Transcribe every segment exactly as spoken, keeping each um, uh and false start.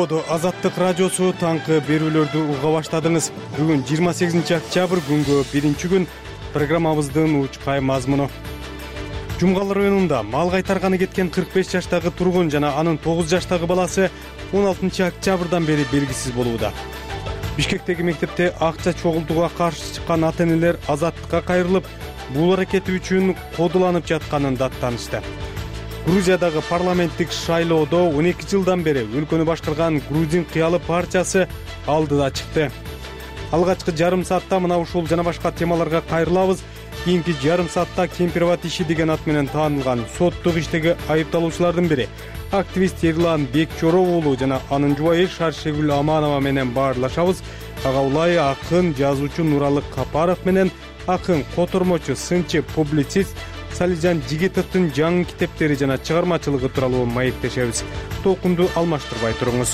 Колдоодо Азаттык радиосу таңкы берүүлөрдү уга баштадыңыз. Бүгүн жыйырма сегизинчи октябрь күнгө биринчи күн. Программабыздын учкай мазмуну. Жумгал районунда мал кайтарганы кеткен кырк беш жаштагы тургун жана анын тогуз жаштагы баласы он алтынчы октябрдан бери белгисиз болууда. Бишкектеги мектепте акча чогултууга каршы чыккан ата-энелер азаттыкка кайрылып, бул аракети үчүн кодуланып жатканын даттанышты. Грузиядагы парламенттик шайлоодо он эки жылдан бери өлкөнү башкарган Грузин кыялы партиясы алдыда чыкты. Алгачкы жарым саатта мына ушул жана башка темаларга кайрылабыз. Кийинки жарым саатта Кемпирбат иши деген ат менен таанылган соттук иштеги айыпталуучулардын бири активист Эрлан Бекчоров уулу жана анын жубайы Шаршегүл Аманова менен баарлашабыз. Ага улай акын жазуучу Нуралы Капаров менен акын котормочу, сынчы, публицист Салижан Жигитовдун жаңы китептери жана чыгармачылыгы тууралуу маектешебиз. Толкунду алмаштырбай туруңуз.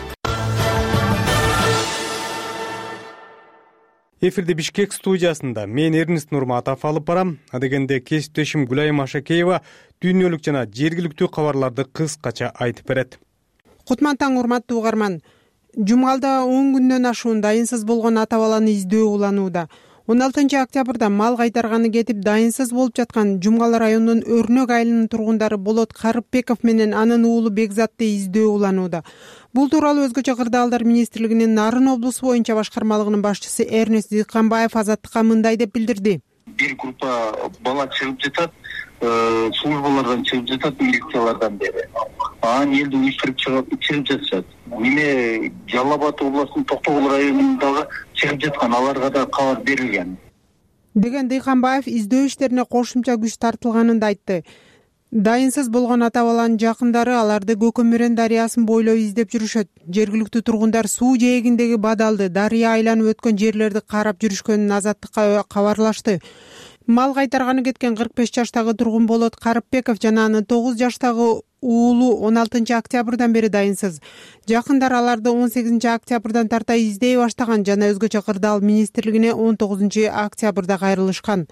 Эфирде Бишкек студиясында мен Эрнест Нурматов алып барам. Адегенде кесиптешим Гүлайым Ашакеева дүйнөлүк жана жергиликтүү кабарларды кыскача айтып берет. Кутман таң, урматтуу угарман. Жумгалда он күндөн ашуун дайынсыз болгон ата баланы издөө уланууда. он алтынчы октябрда мал кайтарганы кетип дайынсыз болуп жаткан Жумгал районунун Өрнөк айылынын тургундары Болот Карыпбеков менен анын уулу Бекзатты издөө уланууда. Бул тууралуу Өзгөчө кырдаалдар министрлигинин Нарын облусу боюнча башкармалыгынын башчысы Эрнест Дыйканбаев Азаттыкка мындай деп билдирди. Бир группа бала чыгып жатат, службалардан чыгып жатат, милициялардан бери. Анан элди уюштуруп чыгып жатышат. Эмне Жалал Абад областынын Токтогул районундагы чыгып жаткан, аларга да кабар берилген. Деген Дыйканбаев издөө иштерине кошумча күч тартылганын да айтты. Дайынсыз болгон ата баланын жакындары аларды Көкөмүрен дарыясын бойлой издеп жүрүшөт. Жергиликтүү тургундар суу жээгиндеги бадалды, дарыя айланып өткөн жерлерди карап жүрүшкөнүн Азаттыкка кабарлашты. Мал кайтарганы кеткен кырк беш жаштагы тургун Болот Карыпбеков жана анын тогуз жаштагы уулу он алтынчы октябрдан бери дайынсыз. Жакындар аларды он сегизинчи октябрдан тарта издей баштаган жана Өзгөчө кырдаал министрлигине он тогузунчу октябрда кайрылышкан.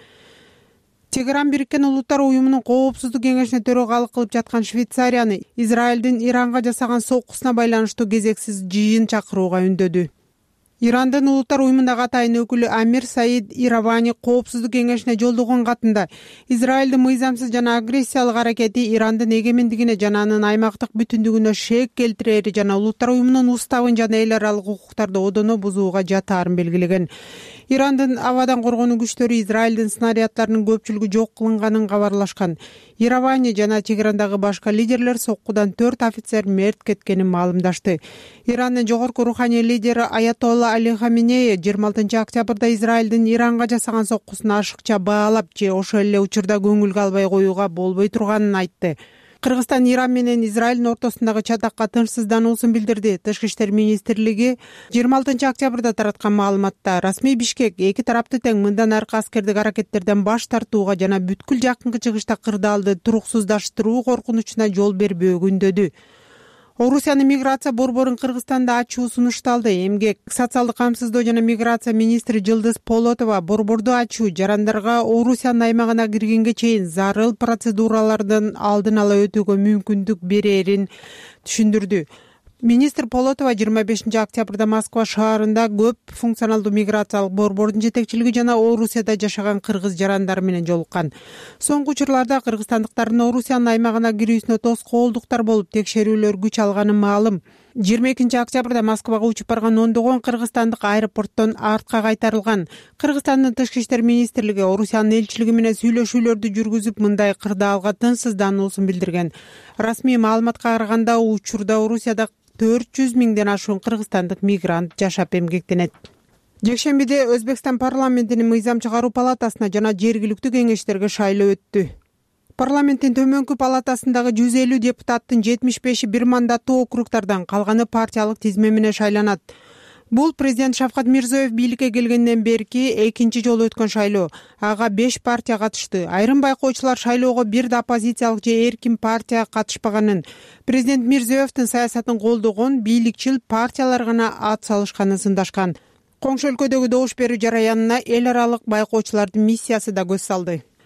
Тегеран Бириккен Улуттар уюмунун коопсуздук кеңешине төрөгалык кылып жаткан Швейцарияны Израилдин Иранга жасаган соккусуна байланыштуу кезексиз жыйын чакырууга үндөдү. Ирандын Улуттар уюмундагы атайын өкүлү Амир Саид Иравани коопсуздук кеңешине жолдогон катында Израилдин мыйзамсыз жана агрессиялык аракети Ирандын эгемендигине жана анын аймактык бүтүндүгүнө шек келтирери жана Улуттар уюмунун уставын жана эл аралык укуктарды одоно бузууга жатаарын белгилеген. Ирандын абадан коргонуу күчтөрү Израилдин снарядтарынын көпчүлүгү жок кылынганын кабарлашкан. Иравани жана Тегерандагы башка лидерлер соккудан төрт офицер мерт кеткенин маалымдашты. Ирандын жогорку руханий лидери Аятолла Али Хаменеи жыйырма алтынчы октябрда Израилдин Иранга жасаган соккусун ашыкча баалап же ошол эле учурда көңүлгө албай коюуга болбой турганын айтты. Кыргызстан Иран менен Израилдин ортосундагы чатакка тынчсыздануусун билдирди. Тышкы иштер министрлиги жыйырма алтынчы октябрда тараткан маалыматта расмий Бишкек эки тарапты тең мындан аркы аскердик аракеттерден баш тартууга жана бүткүл жакынкы чыгышта кырдаалды туруксуздаштыруу коркунучуна жол бербөөгө үндөдү. Орусиянын миграция борборун Кыргызстанда ачуу сунушталды. Эмгек, социалдык камсыздоо жана миграция министри Жылдыз Полотова борборду ачуу жарандарга Орусиянын аймагына киргенге чейин зарыл процедуралардын алдын ала өтүүгө мүмкүндүк берерин түшүндүрдү. Министр Полотова жыйырма бешинчи октябрда Москва шаарында көп функционалдуу миграциялык борбордун жетекчилиги жана Орусияда жашаган кыргыз жарандары менен жолуккан. Соңку учурларда кыргызстандыктардын Орусиянын аймагына кирүүсүнө тоскоолдуктар болуп, текшерүүлөр күч алганы маалым. жыйырма экинчи октябрда Москвага учуп барган ондогон кыргызстандык аэропорттон артка кайтарылган. Кыргызстандын тышкы иштер министрлиги Орусиянын элчилиги менен сүйлөшүүлөрдү жүргүзүп, мындай кырдаалга тынчсыздануусун билдирген. Расмий маалыматка караганда, учурда Орусияда төрт жүз миңден ашуун кыргызстандык мигрант жашап эмгектенет. Жекшембиде Өзбекстан парламентинин мыйзам чыгаруу палатасына жана жергиликтүү кеңештерге шайлоо өттү. Парламенттин төмөнкү палатасындагы жүз элүү депутаттын жетимиш беши бир мандаттуу округтардан, калганы партиялык тизме менен шайланат. Бул президент Шавкат Мирзиёев бийликке келгенден берки экинчи жолу өткөн шайлоо. Ага беш партия катышты. Айрым байкоочулар шайлоого бир да оппозициялык же эркин партия катышпаганын, президент Мирзиёевдин саясатын колдогон бийликчил партиялар гана ат салышканын сындашкан. Коңшу өлкөдөгү добуш берүү жараянына эл аралык байкоочулардын миссиясы да көз салды.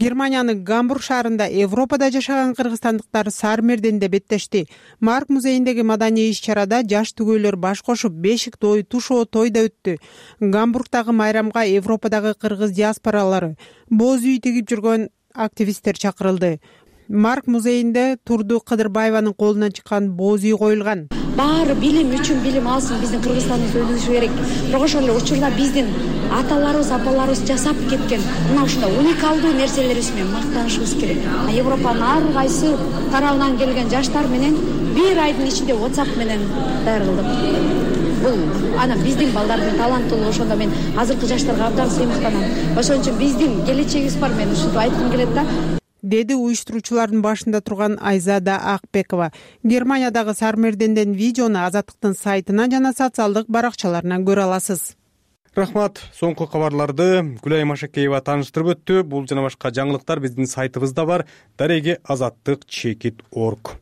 Германиянын Гамбург шаарында Европада жашаган кыргызстандыктар Сармерденде беттешти. Марк музейиндеги маданий иш-чарада жаш түгөйлөр баш кошуп бешик той, тушоо той да өттү. Гамбургдагы майрамга Европадагы кыргыз диаспоралары, боз үй тигип жүргөн активисттер чакырылды. Марк музейинде Турду Кыдырбаеванын колунан чыккан боз үй коюлган. Баары билим үчүн билим алсын, биздин Кыргызстандын өзү керек. Бирок ошол эле учурда биздин аталарыбыз, апаларыбыз жасап кеткен мына ушундай уникалдуу нерселерибиз менен мактанышыбыз керек. Европанын ар кайсы тарабынан келген жаштар менен бир айдын ичинде WhatsApp менен даярдык. Бул ана биздин балдардын таланттуулугу, ошондо мен азыркы жаштарга абдан сыймыктанам. Ошон үчүн биздин келечегибиз бар, мен ушинтип айткым келет да. Деди уюштуруучулардын башында турган Айзада Акбекова. Германиядагы Сармерденден видеону Азаттыктын сайтынан жана социалдык баракчаларынан көрө аласыз. Рахмат. Соңку кабарларды Гүлай Машакеева тааныштырып өттү. Бул жана башка жаңылыктар биздин сайтыбызда бар. Дареги азаттык чекит точка орг.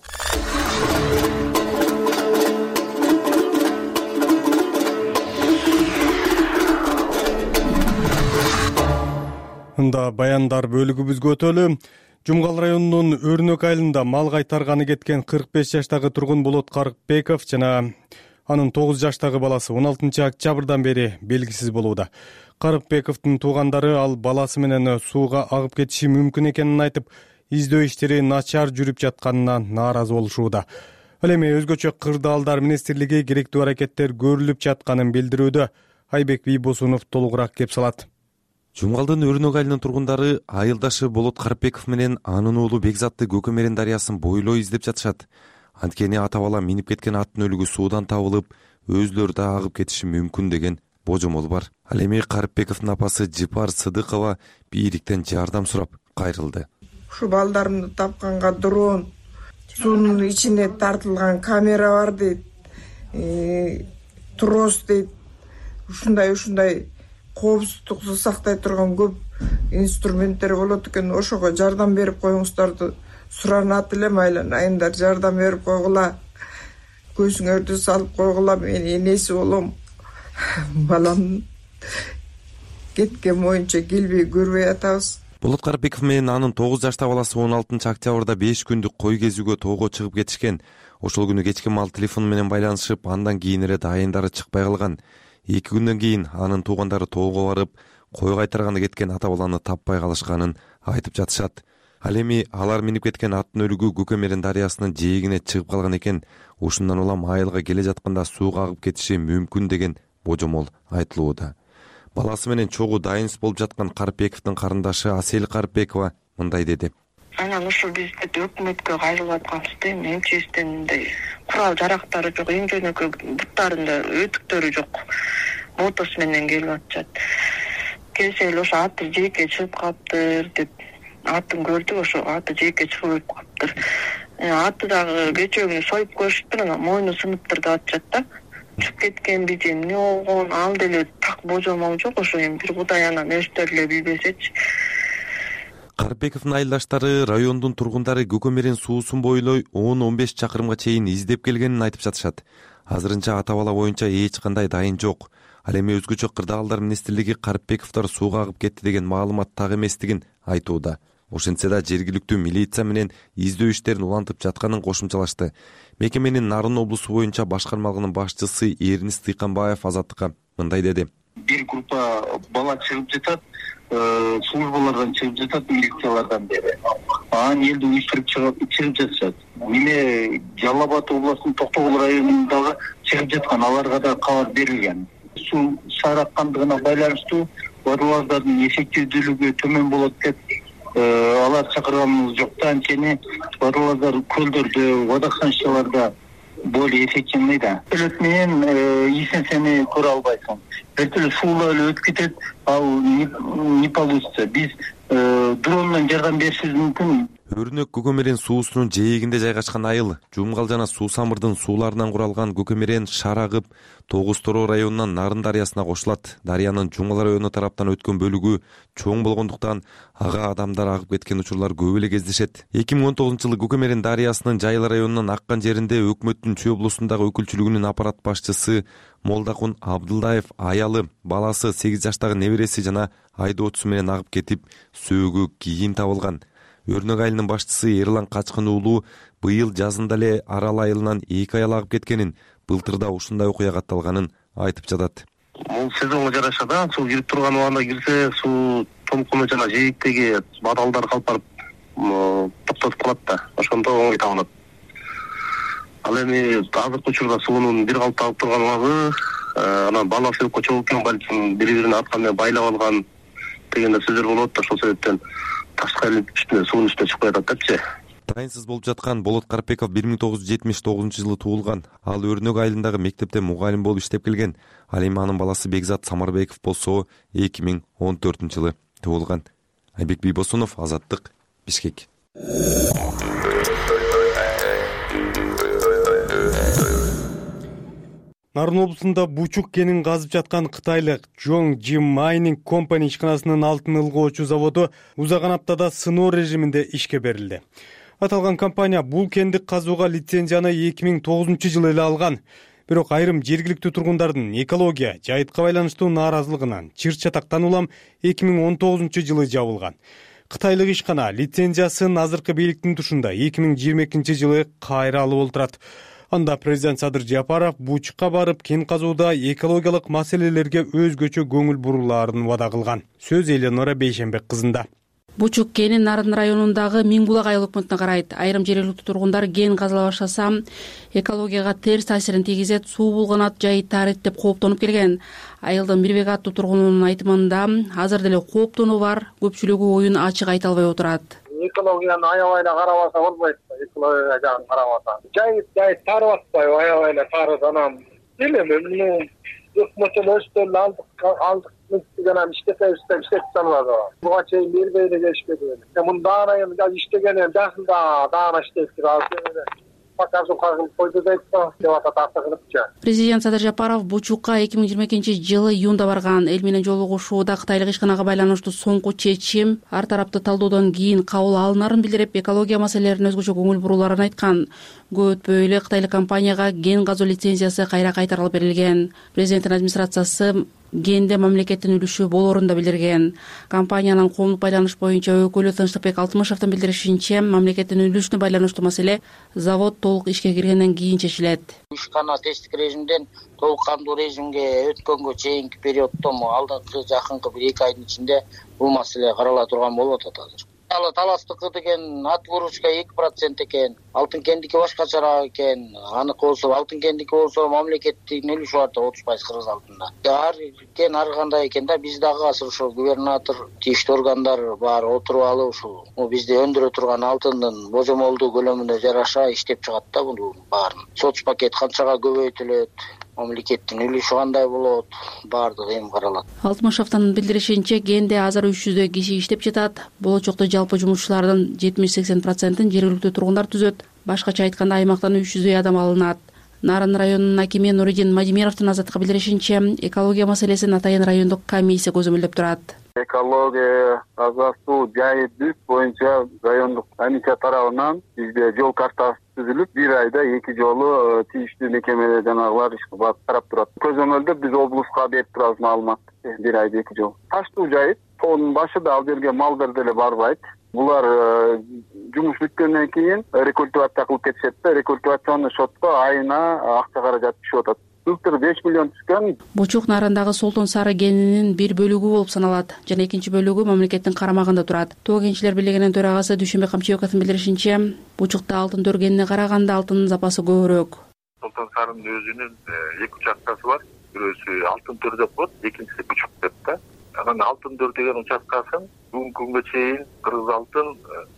Ында баяндар бөлүгүбүзгө өтөлү. Жумгал районунун Өрнөк айылында мал кайтарганы кеткен кырк беш жаштагы тургун Болот Карыкбеков жана анын тогуз жаштагы баласы он алтынчы октябрдан бери белгисиз болууда. Карыкбековдун туугандары ал баласы менен сууга агып кетиши мүмкүн экенин айтып, издөө иштери начар жүрүп жатканына нааразы болушууда. Ал эми өзгөчө кырдаалдар министрлиги керектүү аракеттер көрүлүп жатканын билдирүүдө. Айбек Бийбосунов толугураак кеп салат. Жумгалдын Өрнөк айылынын тургундары айылдашы Болот Карыкбеков менен анын уулу Бекзатты Көкөмерен дарыясын бойлой издеп жатышат. Анткени ата бала минип кеткен аттын өлүгү суудан табылып, өзүлөрү да агып кетиши мүмкүн деген божомол бар. Ал эми Карыкбековдун апасы Жипар Сыдыкова бийликтен жардам сурап кайрылды. Ушу балдарымды тапканга дрон, суунун ичине тартылган камера бар дейт, трос дейт, ушундай ушундай коопсуздукту сактай турган көп инструменттер болот экен. Ошого жардам берип коюңуздарды суранат элем. Айланайындар, жардам берип койгула, көзүңөрдү салып койгула. Мен энеси болом. Балам кеткен боюнча келбей көрбөй атабыз. Болот Карыкбеков менен анын тогуз жаштагы баласы он алтынчы октябрда беш күндүк кой кезүүгө тоого чыгып кетишкен. Ошол күнү кечки мал телефону менен байланышып, андан кийин эле дайындары чыкпай калган. Эки күндөн кийин анын туугандары тоого барып, кой кайтарганы кеткен ата баланы таппай калышканын айтып жатышат. Ал эми алар минип кеткен аттын өлүгү Көкөмерен дарыясынын жээгине чыгып калган экен. Ушундан улам айылга келе жатканда сууга агып кетиши мүмкүн деген божомол айтылууда. Баласы менен чогуу дайынсыз болуп жаткан Карыкбековдун карындашы Асел Карыкбекова мындай деди. Анан ушул бизде өкмөткө кайрылып атканбызда эмчебизден мындай курал жарактары жок, эң жөнөкөй буттарында өтүктөрү жок. Мотос менен келип атышат. Келсе эле ошо аты жеке чыгып калыптыр деп атын көрдүк, ошо аты жеке чыгып калыптыр. Аты дагы кечөөгүнү союп көрүшүптүр, анан мойну сыныптыр деп атышат да. Чыгып кеткенби же эмне болгон, ал деле так божомол жок. Ошо эми бир кудай анан өздөрү эле билбесечи. Карыкбековдун айылдаштары райондун тургундары Көкөмерен суусун бойлой он он беш чакырымга чейин издеп келгенин айтып жатышат. Азырынча ата бала боюнча эч кандай дайын жок. Ал эми өзгөчө кырдаалдар министрлиги Карыкбековдор сууга агып кетти деген маалымат так эместигин айтууда. Ошентсе да жергиликтүү милиция менен издөө иштерин улантып жатканын кошумчалашты. Мекеменин Нарын облусу боюнча башкармалыгынын башчысы Эрнис Тыйканбаев Азаттыкка мындай деди. Бир группа бала чыгып жатат, службалардан чыгып жатат, милициялардан бери. Анан элди уюштуруп чыгып жатышат. Эмне Жалал Абад областынын Токтогул районундагы чыгып жаткан аларга да кабар берилген. Суу сараккандыгына байланыштуу водолаздардын эффективдүүлүгү төмөн болот деп алар чакырганыбыз жок да. Анткени водолаздар көлдөрдө, водохранилищаларда более эффективный да. Вертолет менен ийсин сени көрө албайсың. Вертолет суула эле өтүп кетет, ал не получится. Биз дрондан жардам беришибиз мүмкүн. Өрнөк көкөмөрен суусунун жээгинде жайгашкан айыл Жумгал жана Суу Самырдын сууларынан куралган көкөмөрен шаар агып Тогуз Тороо районунан Нарын дарыясына кошулат. Дарыянын Жумгал району тараптан өткөн бөлүгү чоң болгондуктан ага адамдар агып кеткен учурлар көп эле кездешет. эки миң он тогузунчу жылы Көкөмөрен дарыясынын Жайыл районунан аккан жеринде өкмөттүн Чүй облусундагы өкүлчүлүгүнүн аппарат башчысы Молдакун Абдылдаев аялы, баласы, сегиз жаштагы небереси жана айдоочусу менен агып кетип, сөөгү кийин табылган. Өрнөк айылынын башчысы Эрлан Качкын уулу быйыл жазында эле Арал айылынан эки аял агып кеткенин, былтырда ушундай окуя катталганын айтып жатат. Бул сезонго жараша да, суу кирип турган убагында кирсе, суу толкуну жана жээктеги баталдар калпарып токтотуп калат да, ошондо оңой табылат. Ал эми азыркы учурда суунун бир калыпта агып турган убагы, анан баласы өккө чогулган балким бири-бирин аткан менен байлап алган деген сөздөр болот да, ошол себептен ташкы айыл үстүнө суунун үстүнө чыгып жатат-чы. Дайынсыз болуп жаткан Болот Карпеков бир миң тогуз жүз жетимиш тогузунчу жылы туулган. Ал Өрнөк айылындагы мектепте мугалим болуп иштеп келген. Ал эми анын баласы Бекзат Самарбеков болсо эки миң он төртүнчү жылы туулган. Айбек Бийбосунов, Азаттык, Бишкек. Нарын облусунда Бучук кенин казып жаткан кытайлык Jong-Jim Mining Company ишканасынын алтын ылгоочу заводу узаган аптада сыноо режиминде ишке берилди. Аталган компания бул кенди казууга лицензияны эки миң тогузунчу жылы эле алган. Бирок айрым жергиликтүү тургундардын экология, жайытка байланыштуу нааразылыгынан чыр чатактан улам эки миң он тогузунчу жылы жабылган. Кытайлык ишкана лицензиясын азыркы бийликтин тушунда эки миң жыйырма экинчи жылы кайра алып олтурат. Анда президент Садыр Жапаров Бучукка барып кен казууда экологиялык маселелерге өзгөчө көңүл бурулаарын вада кылган. Сөз Эленора Бейшенбек кызында. Бучук кени Нарын районундагы Миңбулак айыл өкмөтүнө карайт. Айрым жергиликтүү тургундар кен казыла баштаса экологияга терс таасирин тийгизет, суу булганат, жайыт таарыйт деп кооптонуп келген. Айылдын Мирбек аттуу тургунунун айтымында азыр деле кооптонуу бар, көпчүлүгү оюн ачык айта албай отурат. Экологияны аябай эле карабаса болбойт, экология жагын карабаса. Жайыт жайыт таарып атпайбы, аябай эле таарып анан билем, өкмөттөн өстөн алдык алдык жана иштетебиз деп иштетип албады. Буга чейин бербей эле келишпеди. Мындан айыл иштеген жакында даана иштейт деп Президент Садыр Жапаров Бучукка эки миң жыйырма экинчи жылы июнда барган. Эл менен жолугушууда кытайлык ишканага байланыштуу соңку чечим ар тараптуу талдоодон кийин кабыл алынарын билдирип, экология маселелерине өзгөчө көңүл бурууларын айткан. Көп өтпөй эле кытайлык компанияга кен казуу лицензиясы кайра кайтарылып берилген. Президенттин администрациясы кенде мамлекеттин үлүшү болоорун да билдирген. Компаниянын коомдук байланыш боюнча өкүлү Тынчтыкбек Алтымышевдин билдиришинче, мамлекеттин үлүшүнө байланыштуу маселе завод толук ишке киргенден кийин чечилет. Ишкана тесттик режимден толук кандуу режимге өткөнгө чейинки периоддо алдыңкы жакынкы бир эки айдын ичинде бул маселе карала турган болуп атат азыр. Ал таластыкы деген ат выручка эки процент экен, алтын кендики башкачараак экен. Аныкы болсо алтын кендики болсо мамлекеттин үлүшү бар да отуз пайыз кыргыз алтында. Ар кен ар кандай экен да, биз дагы азыр ошо губернатор, тийиштүү органдар бар отуруп алып ушул бизде өндүрө турган алтындын божомолдуу көлөмүнө жараша иштеп чыгат да бул баарын. Соц пакет канчага көбөйтүлөт, мамлекеттин үлүшү кандай болот, баардыгы эми каралат. Алтымышевдин билдиришинче, кенде азыр үч жүздөй киши иштеп жатат. Болочокто жалпы жумушчулардын жетимиш-сексен процентин жергиликтүү тургундар түзөт. Башкача айтканда аймактан үч жүздөй адам алынат. Нарын районунун акими Нуридин Мадимировдун Азаттыкка билдиришинче, экология маселесин Атайын райондук комиссия көзөмөлдөп турат. Экология, таза суу, жайыт бүт боюнча райондук комиссия тарабынан бизде жол картасы түзүлүп, бир айда эки жолу тийиштүү мекемеде жанагылар барып карап турат. Көзөмөлдө биз облуска берип турабыз маалыматты, бир айда эки жол. Таштуу жайыт, тоонун башында ал жерге малдар деле барбайт. Булар жумуш бүткөндөн кийин рекультивация кылып кетишет да, рекультивационный счетко айына акча каражат түшүп атат. Былтыр беш миллион түшкөн. Бучук Нарындагы Солтон Сары кенинин бир бөлүгү болуп саналат жана экинчи бөлүгү мамлекеттин карамагында турат. Тоо кенчилер бийлигинин төрагасы Дүйшөнбек Камчыбековдун билдиришинче, Бучукта алтын төргенине караганда алтындын запасы көбүрөөк. Солтон Сарынын өзүнүн эки участкасы бар. Бирөөсү алтын төр деп коет, экинчиси Бучук деп да. Анан алтын төр деген участкасын бүгүнкү күнгө чейин Кыргыз алтын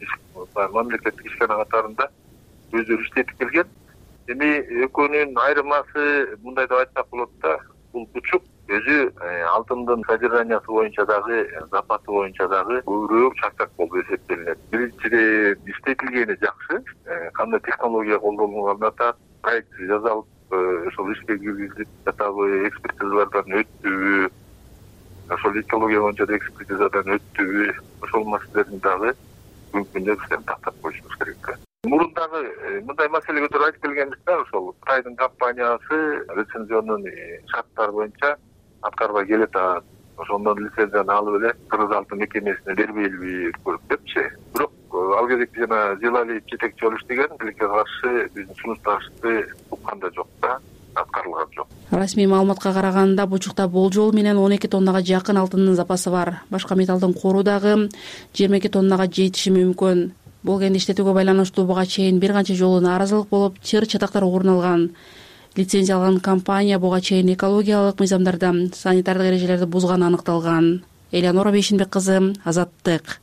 мамлекеттик ишкана катарында өздөрү иштетип келген. Эми экөөнүн айырмасы мындай деп айтсак болот да, бул Бучук өзү алтындын содержаниясы боюнча дагы, запасы боюнча дагы көбүрөөк чакчак болуп эсептелинет. Биринчиден иштетилгени жакшы, кандай технология колдонулганын атат, проект жасалып, ошол ишке киргизилип жатабы, экспертизалардан өттүбү, ошол экология боюнча да экспертизадан өттүбү, ошол маселелерин дагы мүмкүндүк тактап коюшубуз керек. Мурун дагы мындай маселе көтөрүп айтып келгенбиз да, ошол Кытайдын компаниясы лицензионун шарттары боюнча аткарбай келатат. Ошондон лицензияны алып эле кыргыз алтын мекемесине бербейли көрүп депчи. Бирок ал кезекте жана Желалиев жетекчи болуп иштеген, тилекке каршы биздин сунуштарыбызды уккан да жок да, аткарылган жок. Расмий маалыматка караганда бучукта болжол менен он эки тоннага жакын алтындын запасы бар. Башка металлдын кору дагы жыйырма эки тоннага жетиши мүмкүн. Бул кенди иштетүүгө байланыштуу буга чейин бир канча жолу нааразылык болуп, чыр чатактар орун алган. Лицензия алган компания буга чейин экологиялык мыйзамдарды, санитардык эрежелерди бузганы аныкталган. Элеонора Бейшинбек кызы, Азаттык.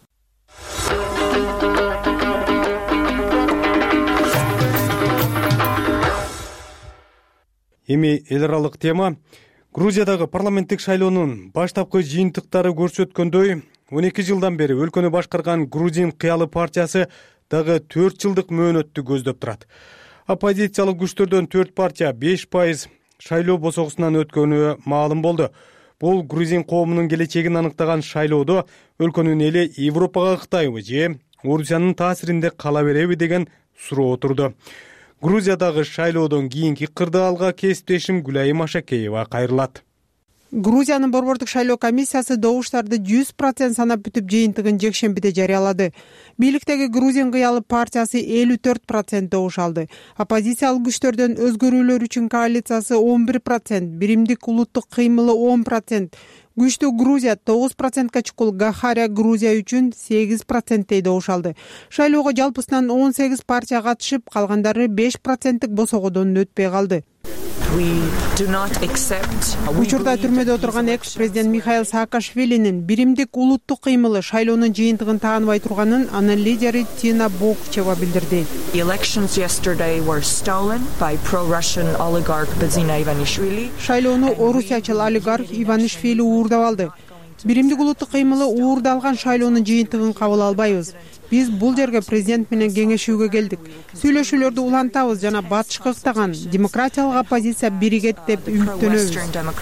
Эми эл аралык тема. Грузиядагы парламенттик шайлоонун баштапкы жыйынтыктары көрсөткөндөй, он эки жылдан бери өлкөнү башкарган Грузин кыялы партиясы дагы төрт жылдык мөөнөттү көздөп турат. Оппозициялык күчтөрдөн төрт партия беш пайыз шайлоо босогусунан өткөнү маалым болду. Бул грузин коомунун келечегин аныктаган шайлоодо өлкөнүн эли Европага кытайбы же Орусиянын таасиринде кала береби деген суроо турду. Грузиядагы шайлоодон кийинки кырдаалга кесиптешим Гүлайым Ашакеева кайрылат. Грузиянын борбордук шайлоо комиссиясы добуштарды жүз процент санап бүтүп жыйынтыгын жекшембиде жарыялады. Бийликтеги Грузин кыялы партиясы элүү төрт процент добуш алды. Оппозициялык күчтөрдөн өзгөрүүлөр үчүн коалициясы он бир процент, Биримдик улуттук кыймылы он процент, Күчтүү Грузия тогуз процентке чукул Гахария Грузия үчүн сегиз проценттей добуш алды. Шайлоого жалпысынан он сегиз партия катышып, калгандары беш проценттик босогодон өтпөй калды. Учурда түрмөдө отурган экс-президент Михаил Саакашвилинин Биримдик улуттук кыймылы шайлоонун жыйынтыгын тааныбай турганын анын лидери Тина Бокчева билдирди. Шайлоону орусиячыл олигарх Иванишвили уурдап алды. Биримдик улуттук кыймылы уурдалган шайлоонун жыйынтыгын кабыл албайбыз. Биз бул жерге президент менен кеңешүүгө келдик. Сүйлөшүүлөрдү улантабыз жана батышкы ыктаган демократиялык оппозиция биригет деп үмүттөнөбүз,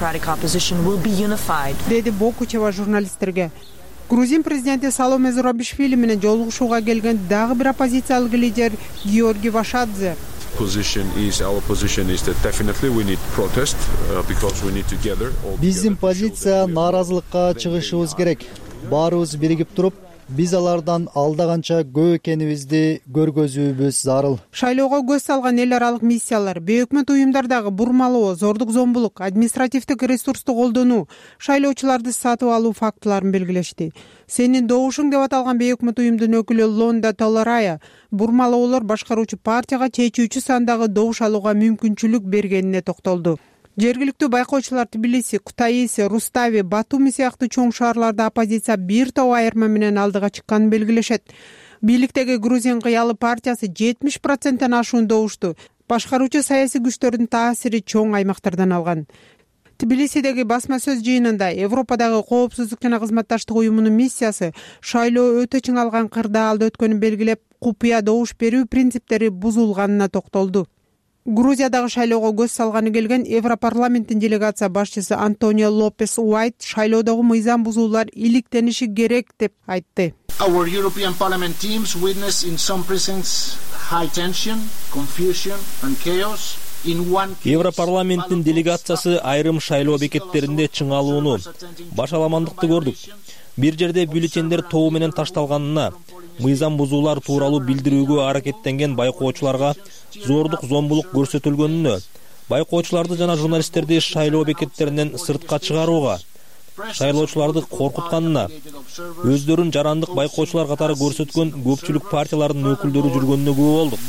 деди Бокучева журналисттерге. Грузин президенти Саломе Зурабишвили менен жолугушууга келген дагы бир оппозициялык лидер Георгий Вашадзе биздин позиция нааразылыкка чыгышыбыз керек. Баарыбыз биригип туруп, биз алардан алдаганча көп экенибизди көргөзүүбүз зарыл. Шайлоого көз салган эл аралык миссиялар, бейөкмөт уюмдардагы бурмалоо, зордук зомбулук, административдик ресурсту колдонуу, шайлоочуларды сатып алуу фактыларын белгилешти. Сенин добушуң деп аталган бейөкмөт уюмдун өкүлү Лонда Толарая бурмалоолор башкаруучу партияга чечүүчү сандагы добуш алууга мүмкүнчүлүк бергенине токтолду. Жергиликтүү байкоочулар Тбилиси, Кутаиси, Рустави, Батуми сыяктуу чоң шаарларда оппозиция бир топ айырма менен алдыга чыкканын белгилешет. Бийликтеги Грузин кыялы партиясы жетимиш проценттен ашуун добушту башкаруучу саясий күчтөрдүн таасири чоң аймактардан алган. Тбилисидеги басма сөз жыйынында Европадагы коопсуздук жана кызматташтык уюмунун миссиясы шайлоо өтө чың алган кырдаалда өткөнүн белгилеп, купуя добуш берүү принциптери бузулганына токтолду. Грузиядагы шайлоого көз салганы келген Европарламенттин делегация башчысы Антонио Лопес Уайт шайлоодогу мыйзам бузуулар иликтениши керек деп айтты. Our European Parliament teams witness in some precincts high tension, confusion and chaos. Европарламенттин делегациясы айрым шайлоо бекеттеринде чыңалууну, башаламандыкты көрдүк. Бир жерде бюллетендер тобу менен ташталганына, мыйзам бузуулар тууралуу билдирүүгө аракеттенген байкоочуларга зордук зомбулук көрсөтүлгөнүнө, байкоочуларды жана журналисттерди шайлоо бекеттеринен сыртка чыгарууга, шайлоочуларды коркутканына, өздөрүн жарандык байкоочулар катары көрсөткөн көпчүлүк партиялардын өкүлдөрү жүргөнүнө күбө болдук.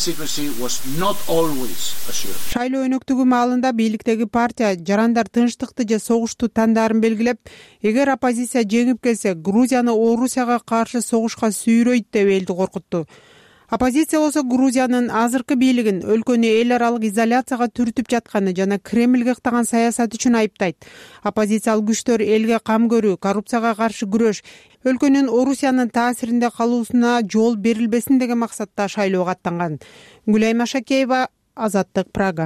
Шайлоо өнөктүгү маалында бийликтеги партия жарандар тынчтыкты же согушту тандаарын белгилеп, эгер оппозиция жеңип келсе, Грузияны Орусияга каршы согушка сүйрөйт деп элди коркутту. Оппозиция болсо Грузиянын азыркы бийлигин өлкөнү эл аралык изоляцияга түртүп жатканы жана Кремлге ыктаган саясат үчүн айыптайт. Оппозициялык күчтөр элге кам көрүү, коррупцияга каршы күрөш, өлкөнүн Орусиянын таасиринде калуусуна жол берилбесин деген максатта шайлоого аттанган. Гүлайма Шакеева, Азаттык, Прага.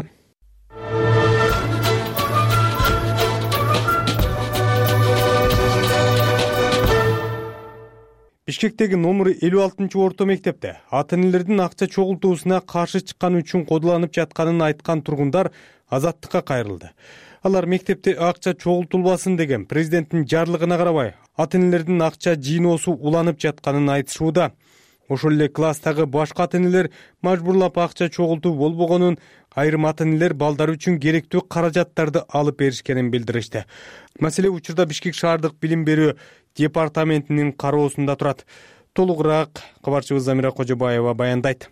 Бишкектеги номер элүү алтынчы орто мектепте ата-энелердин акча чогултуусуна каршы чыкканы үчүн кодуланып жатканын айткан тургундар Азаттыкка кайрылды. Алар мектепте акча чогултулбасын деген президенттин жарлыгына карабай, ата-энелердин акча жыйноосу уланып жатканын айтышууда. Ошол эле класстагы башка ата-энелер мажбурлап акча чогултуу болбогонун, айрым ата-энелер балдары үчүн керектүү каражаттарды алып беришкенин билдиришти. Маселе учурда Бишкек шаардык билим берүү департаментинин кароосунда турат. Толугураак кабарчыбыз Замира Кожобаева баяндайт.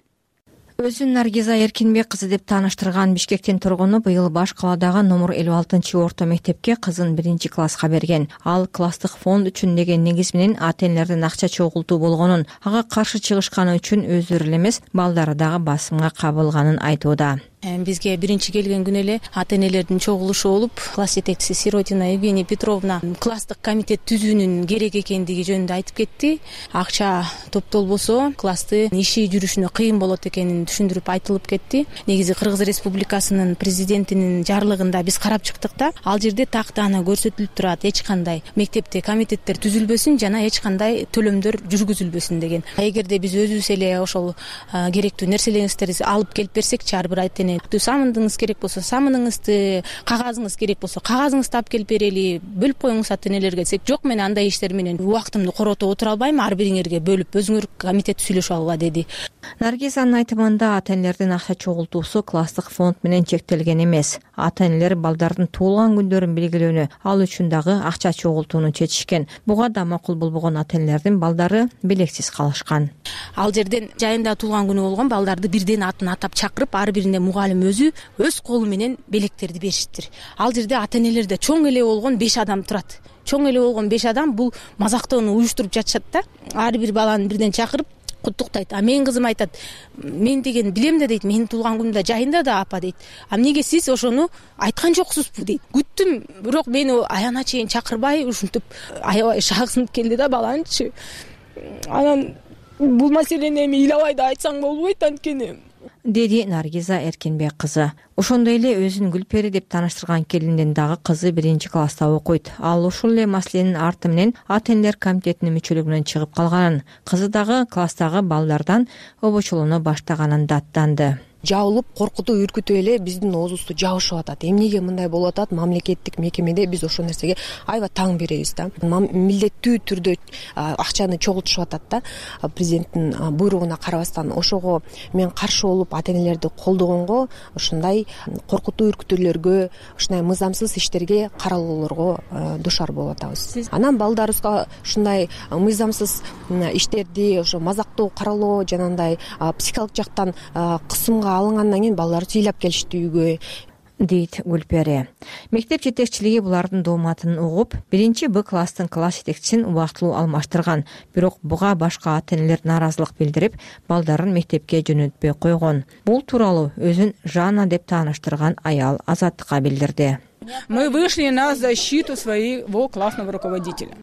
Өзүн Наргиза Эркинбек кызы деп тааныштырган Бишкектин тургуну быйыл баш каладагы номер элүү алтынчы орто мектепке кызын биринчи класска берген. Ал класстык фонд үчүн деген негиз менен ата-энелердин акча чогултуу болгонун, ага каршы чыгышканы үчүн өздөрү эле эмес, балдары дагы басымга кабылганын айтууда. Бизге биринчи келген күнү эле ата-энелердин чогулушу болуп, класс жетекчиси Сиротина Евгения Петровна класстык комитет түзүүнүн керек экендиги жөнүндө айтып кетти. Акча топтолбосо класстын иши жүрүшүнө кыйын болот экенин түшүндүрүп айтылып кетти. Негизи Кыргыз Республикасынын президентинин жарлыгында биз карап чыктык да, ал жерде так даана көрсөтүлүп турат, эч кандай мектепте комитеттер түзүлбөсүн жана эч кандай төлөмдөр жүргүзүлбөсүн деген. Эгерде биз өзүбүз эле ошол керектүү нерселериңизди алып келип берсек, ар бир ата-эне самындыңыз керек болсо самыныңызды, кагазыңыз керек болсо кагазыңызды алып келип берели, бөлүп коюңуз ата-энелерге десек, жок, мен андай иштер менен убактымды коротуп отура албайм, ар бириңерге бөлүп өзүңөр комитет сүйлөшүп алгыла деди. Наргизанын айтымында ата-энелердин акча чогултуусу класстык фонд менен чектелген эмес. Ата-энелер балдардын туулган күндөрүн белгилөөнү, ал үчүн дагы акча чогултууну чечишкен. Буга да макул болбогон ата-энелердин балдары белексиз калышкан. Ал жерден жайында туулган күнү болгон балдарды бирден атын атап чакырып, ар бирине мугалим өзү өз колу менен белектерди беришиптир. Ал жерде ата-энелерде чоң эле болгон беш адам турат. Чоң эле болгон беш адам бул мазактоону уюштуруп жатышат да. Ар бир баланы бирден чакырып куттуктайт. А менин кызым айтат, мен деген билем да дейт, менин туулган күнүмдө жайында да апа дейт. А эмнеге сиз ошону айткан жоксузбу дейт. Күттүм, бирок мени аягына чейин чакырбай ушинтип аябай шагынып келди да баланычы. Анан бул маселени эми ыйлабай да айтсаң болбойт анткени, деди Наргиза Эркинбек кызы. Ошондой эле өзүн Гүлпери деп тааныштырган келиндин дагы кызы биринчи класста окуйт. Ал ушул эле маселенин арты менен ата-энелер комитетинин мүчөлүгүнөн чыгып калганын, кызы дагы класстагы балдардан обочолоно баштаганын даттанды. Жабылып, коркутуп, үркүтүп эле биздин оозубузду жабышып атат. Эмнеге мындай болуп атат? Мамлекеттик мекемеде биз ошол нерсеге аябай таң беребиз да. Милдеттүү түрдө акчаны чогултушуп атат да. Президенттин буйругуна карабастан ошого мен каршы болуп ата-энелерди колдогонго, ушундай коркутуу, үркүтүүлөргө, ушундай мыйзамсыз иштерге каралууларга душар болуп атабыз. Анан балдарыбызга ушундай мыйзамсыз иштерди, ошо мазактоо, каралоо жанагындай психикалык жактан кысымга алынгандан кийин балдар ыйлап келишти үйгө, дейт Гүлпери. Мектеп жетекчилиги булардын дооматын угуп, биринчи Б класстын класс жетекчисин убактылуу алмаштырган. Бирок буга башка ата-энелер нааразылык билдирип, балдарын мектепке жөнөтпөй койгон. Бул тууралуу өзүн Жанна деп тааныштырган аял Азаттыкка билдирди. Мы вышли на защиту своего классного руководителя.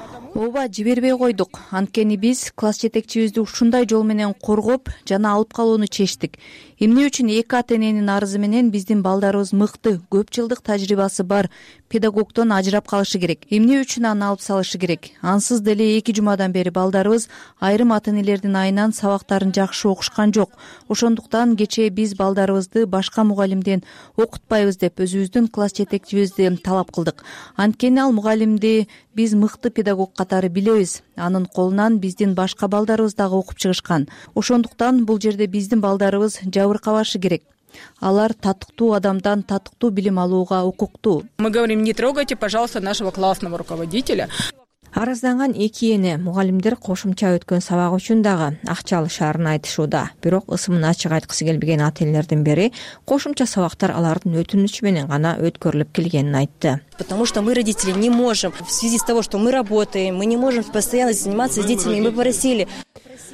Ооба, жибербей койдук. Анткени биз класс жетекчибизди ушундай жол менен коргоп жана алып калууну чечтик. Эмне үчүн эки ата-эненин арызы менен биздин балдарыбыз мыкты, көп жылдык тажрыйбасы бар педагогдон ажырап калышы керек. Эмне үчүн аны алып салышы керек? Ансыз деле эки жумадан бери балдарыбыз айрым ата-энелердин айынан сабактарын жакшы окушкан жок. Ошондуктан кечээ биз балдарыбызды башка мугалимден окутпайбыз деп өзүбүздүн класс жетекчибизди талап кылдык. Анткени ал мугалимди биз мыкты педагог катары билебиз. Анын колунан биздин башка балдарыбыз дагы окуп чыгышкан. Ошондуктан бул жерде биздин балдарыбыз жабыркабашы керек. Алар татыктуу адамдан татыктуу билим алууга укуктуу. Мы говорим, не трогайте, пожалуйста, нашего классного руководителя. Арызданган эки эне мугалимдер кошумча өткөн сабак үчүн дагы акча алышаарын айтышууда. Бирок ысымын ачык айткысы келбеген ата-энелердин бири кошумча сабактар алардын өтүнүчү менен гана өткөрүлүп келгенин айтты. Потому что мы, родители, не можем, в связи с того, что мы работаем, мы не можем постоянно заниматься с детьми. Мы попросили.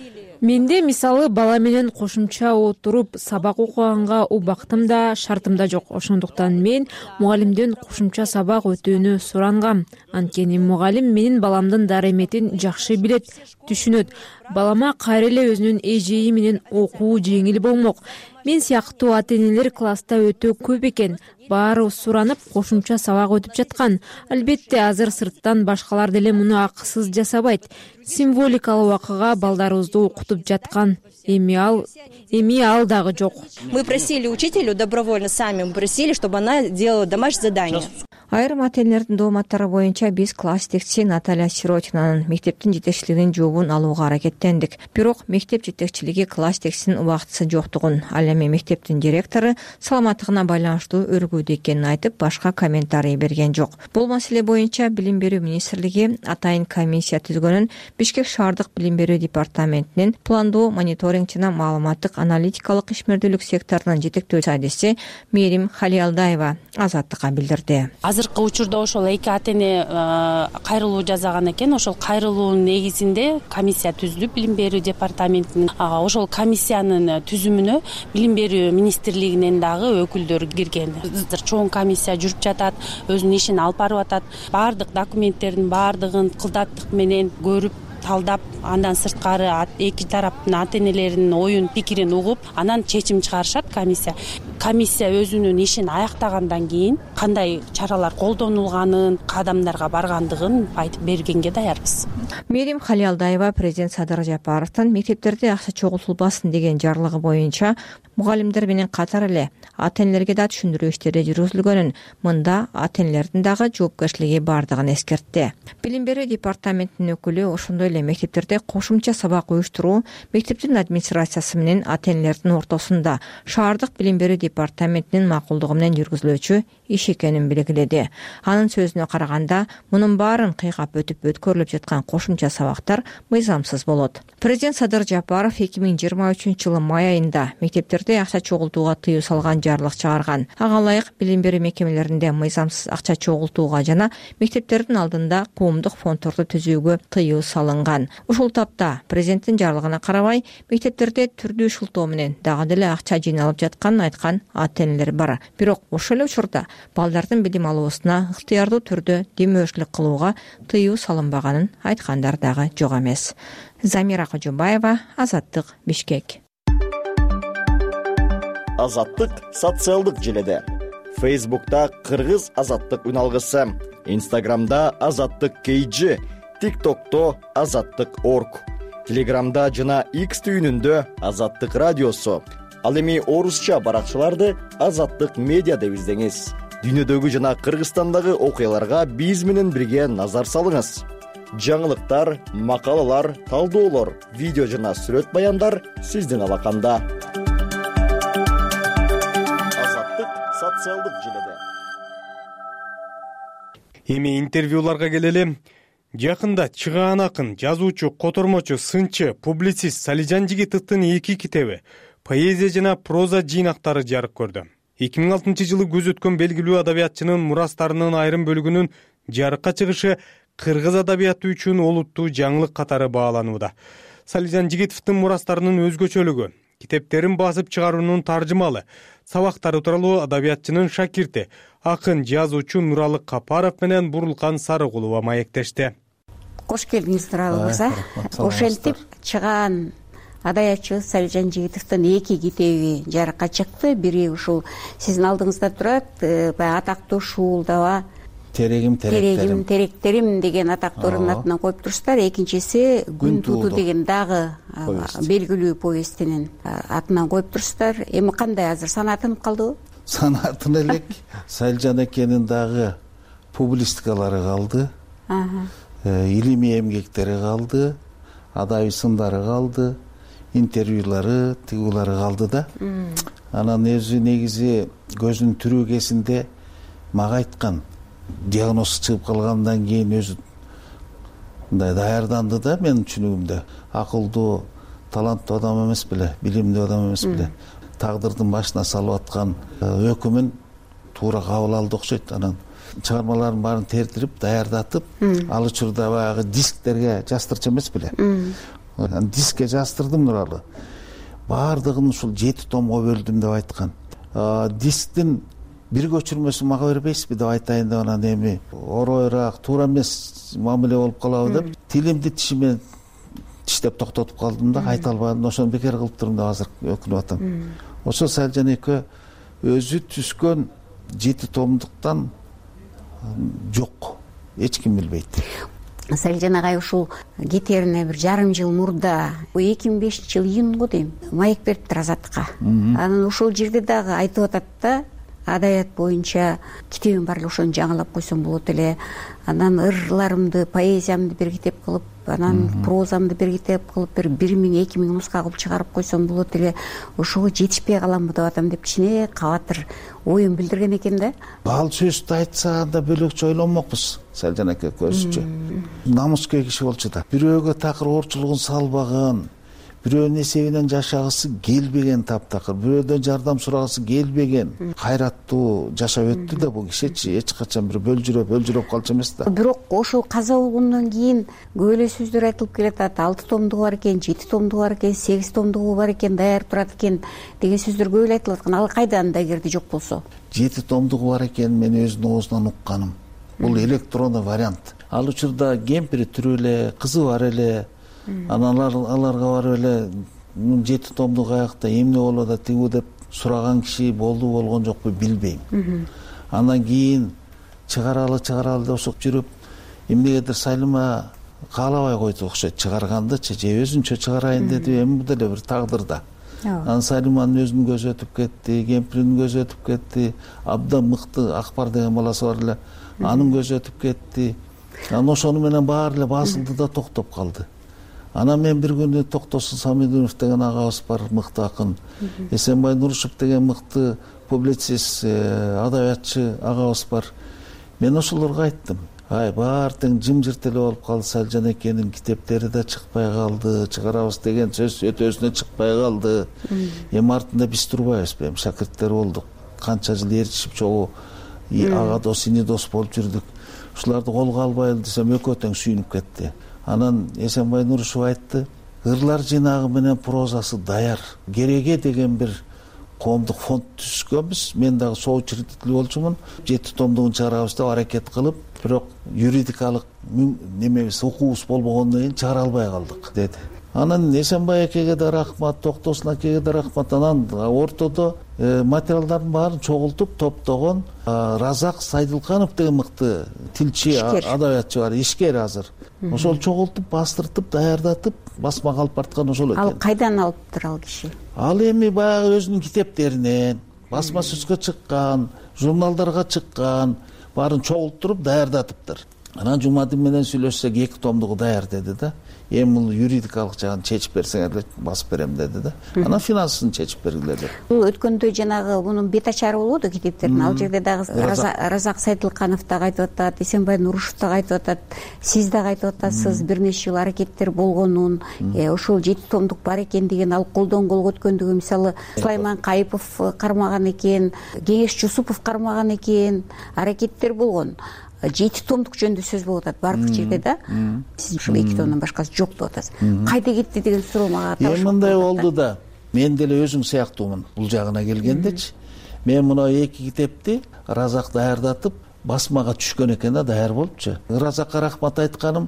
менде мисалы бала менен кошумча отуруп сабак окуганга убактым да шартым да жок. Ошондуктан мен мугалимден кошумча сабак өтүүнү сурангам. Анткени мугалим менин баламдын дареметин жакшы билет, түшүнөт. Балама кайра эле өзүнүн эжеи менен окуу жеңил болмок. Мен сыяктуу ата-энелер класста өтө көп экен. Баары суранып, кошумча сабак өтүп жаткан. Албетте, азыр сырттан башкалар деле муну акысыз жасабайт. Символикалык акыга балдарыбызды окутуп жаткан. Эми ал, эми ал дагы жок. Мы просили учителю добровольно сами, мы просили, чтобы она делала домашнее задание. Айрым ата-энелердин дооматтары боюнча биз класс жетекчиси Наталья Сиротинанын мектептин жетекчилигинин жообун алууга аракеттендик. Бирок мектеп жетекчилиги класс жетекчисинин убактысы жоктугун, ал эми мектептин директору саламаттыгына байланыштуу өргүүдө экенин айтып, башка комментарий берген жок. Бул маселе боюнча Билим берүү министрлиги атайын комиссия түзгөнүн Бишкек шаардык билим берүү департаментинин пландоо, мониторинг жана маалыматтык аналитикалык ишмердүүлүк секторунун жетектөөчү адиси Мерим Халиалдаева Азаттыкка билдирди. Азыркы учурда ошол эки ата-эне кайрылуу жасаган экен. Ошол кайрылуунун негизинде комиссия түзүлүп, билим берүү департаментинин ошол комиссиянын түзүмүнө билим берүү министрлигинен дагы өкүлдөр кирген. Азыр чоң комиссия жүрүп жатат, өзүнүн ишин алып барып атат. Баардык документтердин баардыгын кылдаттык менен көрүп, талдап, андан сырткары эки тараптын ата-энелеринин оюн, пикирин угуп, анан чечим чыгарышат комиссия. Комиссия өзүнүн ишин аяктагандан кийин кандай чаралар колдонулганын, кадамдарга баргандыгын айтып бергенге даярбыз. Мерим Халиалдаева президент Садыр Жапаровдун мектептерде акча чогултулбасын деген жарлыгы боюнча мугалимдер менен катар эле ата-энелерге да түшүндүрүү иштери жүргүзүлгөнүн, мында ата-энелердин дагы жоопкерчилиги бардыгын эскертти. Билим берүү департаментинин өкүлү ошондой эле мектептерде кошумча сабак уюштуруу мектептин администрациясы менен ата-энелердин ортосунда шаардык билим берүү департаментинин макулдугу менен жүргүзүлүүчү иш экенин белгиледи. Анын сөзүнө караганда, мунун баарын кыйгап өтүп өткөрүлүп жаткан кошумча сабактар мыйзамсыз болот. Президент Садыр Жапаров эки миң жыйырма үчүнчү жылы май айында мектептерде акча чогултууга тыюу салган жарлык чыгарган. Ага ылайык билим берүү мекемелеринде мыйзамсыз акча чогултууга жана мектептердин алдында коомдук фонддорду түзүүгө тыюу салынган. Ушул тапта президенттин жарлыгына карабай, мектептерде түрдүү шылтоо менен дагы деле акча жыйналып жатканын айткан ата-энелер бар. Бирок ошол эле учурда балдардын билим алуусуна ыктыярдуу түрдө демөөрчүлүк кылууга тыюу салынбаганын айткандар дагы жок эмес. Замира Кожобаева, Азаттык, Бишкек. Азаттык социалдык желеде. Фейсбукта Кыргыз Азаттык үналгысы, Инстаграмда Азаттык кей джи, ТикТокто Азаттык точка орг, Телеграмда жана X түйүнүндө Азаттык радиосу. Ал эми орусча баракчаларды Азаттык медиа деп издеңиз. Дүйнөдөгү жана Кыргызстандагы окуяларга биз менен бирге назар салыңыз. Жаңылыктар, макалалар, талдоолор, видео жана сүрөт баяндар сиздин алаканда. Азаттык социалдык желеде. Эми интервьюларга келели. Жакында чыгаан акын, жазуучу, котормочу, сынчы, публицист Салижан Жигитовдун эки китеби поэзия жана проза жыйнактары жарык көрдү. эки миң алтынчы жылы көз өткөн белгилүү адабиятчынын мурастарынын айрым бөлүгүнүн жарыкка чыгышы кыргыз адабияты үчүн олуттуу жаңылык катары бааланууда. Салижан Жигитовдун мурастарынын өзгөчөлүгү, китептерин басып чыгаруунун таржымалы, сабактары тууралуу адабиятчынын шакирти, акын, жазуучу Нуралы Капаров менен Бурулкан Сарыгулова маектешти. Кош келдиңиз Нуралы мырза. Ошентип чыгаан адабиятчы Салижан Жигитовдун эки китеби жарыкка чыкты. Бири ушул сиздин алдыңызда турат, баягы атактуу Шуулдаба Терегим теректерим теректерим деген атактуурунун атынан коюп турсуздар. Экинчиси Күн тууду деген дагы белгилүү повестинин атынан коюп турсуздар. Эми кандай азыр санатынып калдыбы? Санатын элек. Салижан экенин дагы публистикалары калды. Илимий эмгектери калды, адабий сындары калды, интервьюлары, тыгуулары калды да. Анан өзү негизи көзүнүн түрүгесинде мага айткан, диагноз чыгып калгандан кийин өзү мындай даярданды да, менин түшүнүгүмдө. Акылдуу, таланттуу адам эмес беле, билимдүү адам эмес беле. Тагдырдын башына салып аткан өкүмүн туура кабыл алды окшойт. Анан чыгармаларын баарын тердирип, даярдатып, ал учурда баягы дисктерге жастырчу эмес беле. дискке жаздырдым тууралуу баардыгын ушул жети томго бөлдүм деп айткан. Дисктин бир көчүрмөсүн мага бербейсизби деп айтайын деп анан эми оройраак туура эмес мамиле болуп калабы деп тилимди тишим менен тиштеп токтотуп калдым да, айта албадым. Ошону бекер кылып турдум деп азыр өкүнүп атам. Ошо Салжан эке өзү түзгөн жети томдуктан жок, эч ким билбейт. Салжан агай ушул кетерине бир жарым жыл мурда эки миң бешинчи жыл июнго дейм маек бериптир Азаттыкка. Анан ушул жерде дагы айтып атат да, адаят боюнча китебим бар эле, ошону жаңылап койсом болот эле. Анан ырларымды, поэзиямды бир китеп кылып, анан прозамды бир китеп кылып, бир бир миң эки миң нуска кылып чыгарып койсом болот эле. Ошого жетишпей каламбы деп атам деп кичине кабатыр оюн билдирген экен да. Ал сөздү айтса анда бөлөкчө ойлонмокпуз Салжан эке көзүчө. Намыскер киши болчу да. Бирөөгө такыр оорчулугун салбаган, бирөөнүн эсебинен жашагысы келбеген таптакыр, бирөөдөн жардам сурагысы келбеген, кайраттуу жашап өттү да бул кишичи. Эч качан бир бөлжүрөп, бөлжүрөп калчу эмес да. Бирок ошол каза болгондон кийин көп эле сөздөр айтылып келатат. алты томдугу бар экен, жети томдугу бар экен, сегиз томдугу бар экен, даяр турат экен деген сөздөр көп эле айтылып аткан. Ал кайда анда эгерде жок болсо? жети томдугу бар экен мен өзүнүн оозунан укканым. Бул электронный вариант. Ал учурда кемпири түрү эле, кызы бар эле. Анан аларга барып эле жети томдук аякта эмне болуп атат тигүү деп сураган киши болду болгон жокпу билбейм. Андан кийин чыгаралы чыгаралы деп ошо жүрүп эмнегедир Салима каалабай койду окшойт чыгаргандычы, же өзүнчө чыгарайын деди, эми бул деле бир тагдырда. Анан Салиманын өзүнүн көзү өтүп кетти, кемпиринин көзү өтүп кетти, абдан мыкты Акбар деген баласы бар эле, анын көзү өтүп кетти. Анан ошону менен баары эле басылды да токтоп калды. Анан мен бир күнү Токтосун Самидунов деген агабыз бар, мыкты акын, Эсенбай Нурушев деген мыкты публицист, адабиятчы агабыз бар. Мен ошолорго айттым, ай баары тең жымжырт эле болуп калды, Салжан экенин китептери да чыкпай калды, чыгарабыз деген сөз өтөсүнө чыкпай калды. Эми артында биз турбайбызбы, эми шакирттер болдук, канча жыл ээрчишип чогуу ага дос, ини дос болуп жүрдүк. Ушуларды колго албайлы десем экөө тең сүйүнүп кетти. Анан Эсенбай Нурушев айтты, ырлар жыйнагы менен прозасы даяр. Кереге деген бир коомдук фонд түзгөнбүз. Мен дагы соучредитель болчумун. жети томдугун чыгарабыз деп аракет кылып, бирок юридикалык немебиз, укуубуз болбогондон кийин чыгара албай калдык деди. Анан Эсенбай экеге да рахмат, Токтосун акеге да рахмат. Анан ортодо материалдардын баарын чогултуп топтогон Разак Сайдылканов деген мыкты тилчи, адабиятчы бар, ишкер азыр. Ошол чогултуп, бастыртып, даярдатып, басмага алып барткан ошол экен. Ал кайдан алыптыр ал киши? Ал эми баягы өзүнүн китептеринен, басма сөзгө чыккан, журналдарга чыккан, баарын чогултуруп даярдатыптыр. Анан Жумадин менен сүйлөшсөк эки томдугу даяр деди да. Эми бул юридикалык жагын чечип берсеңер эле басып берем деди да. Анан финансын чечип бергиле деп. Бул өткөндө жанагы мунун бет ачары болду китептердин. Ал жерде дагы Разак Сайдылканов дагы айтып атат, Эсенбай Нурушев дагы айтып атат, сиз дагы айтып атасыз бир нече жыл аракеттер болгонун, ошол жети томдук бар экен деген, ал колдон колго өткөндүгү, мисалы Сулайман Кайыпов кармаган экен, Кеңеш Жусупов кармаган экен, аракеттер болгон. жети томдук жөнүндө сөз болуп атат баардык жерде да. Сиз ушул эки томдон башкасы жок деп атасыз. Кайда кетти деген суроо мага таап. Эми мындай болду да. Мен деле өзүң сыяктуумун бул жагына келгендечи. Мен мына эки китепти Разак даярдатып, басмага түшкөн экен да, даяр болупчу. Разакка рахмат айтканым,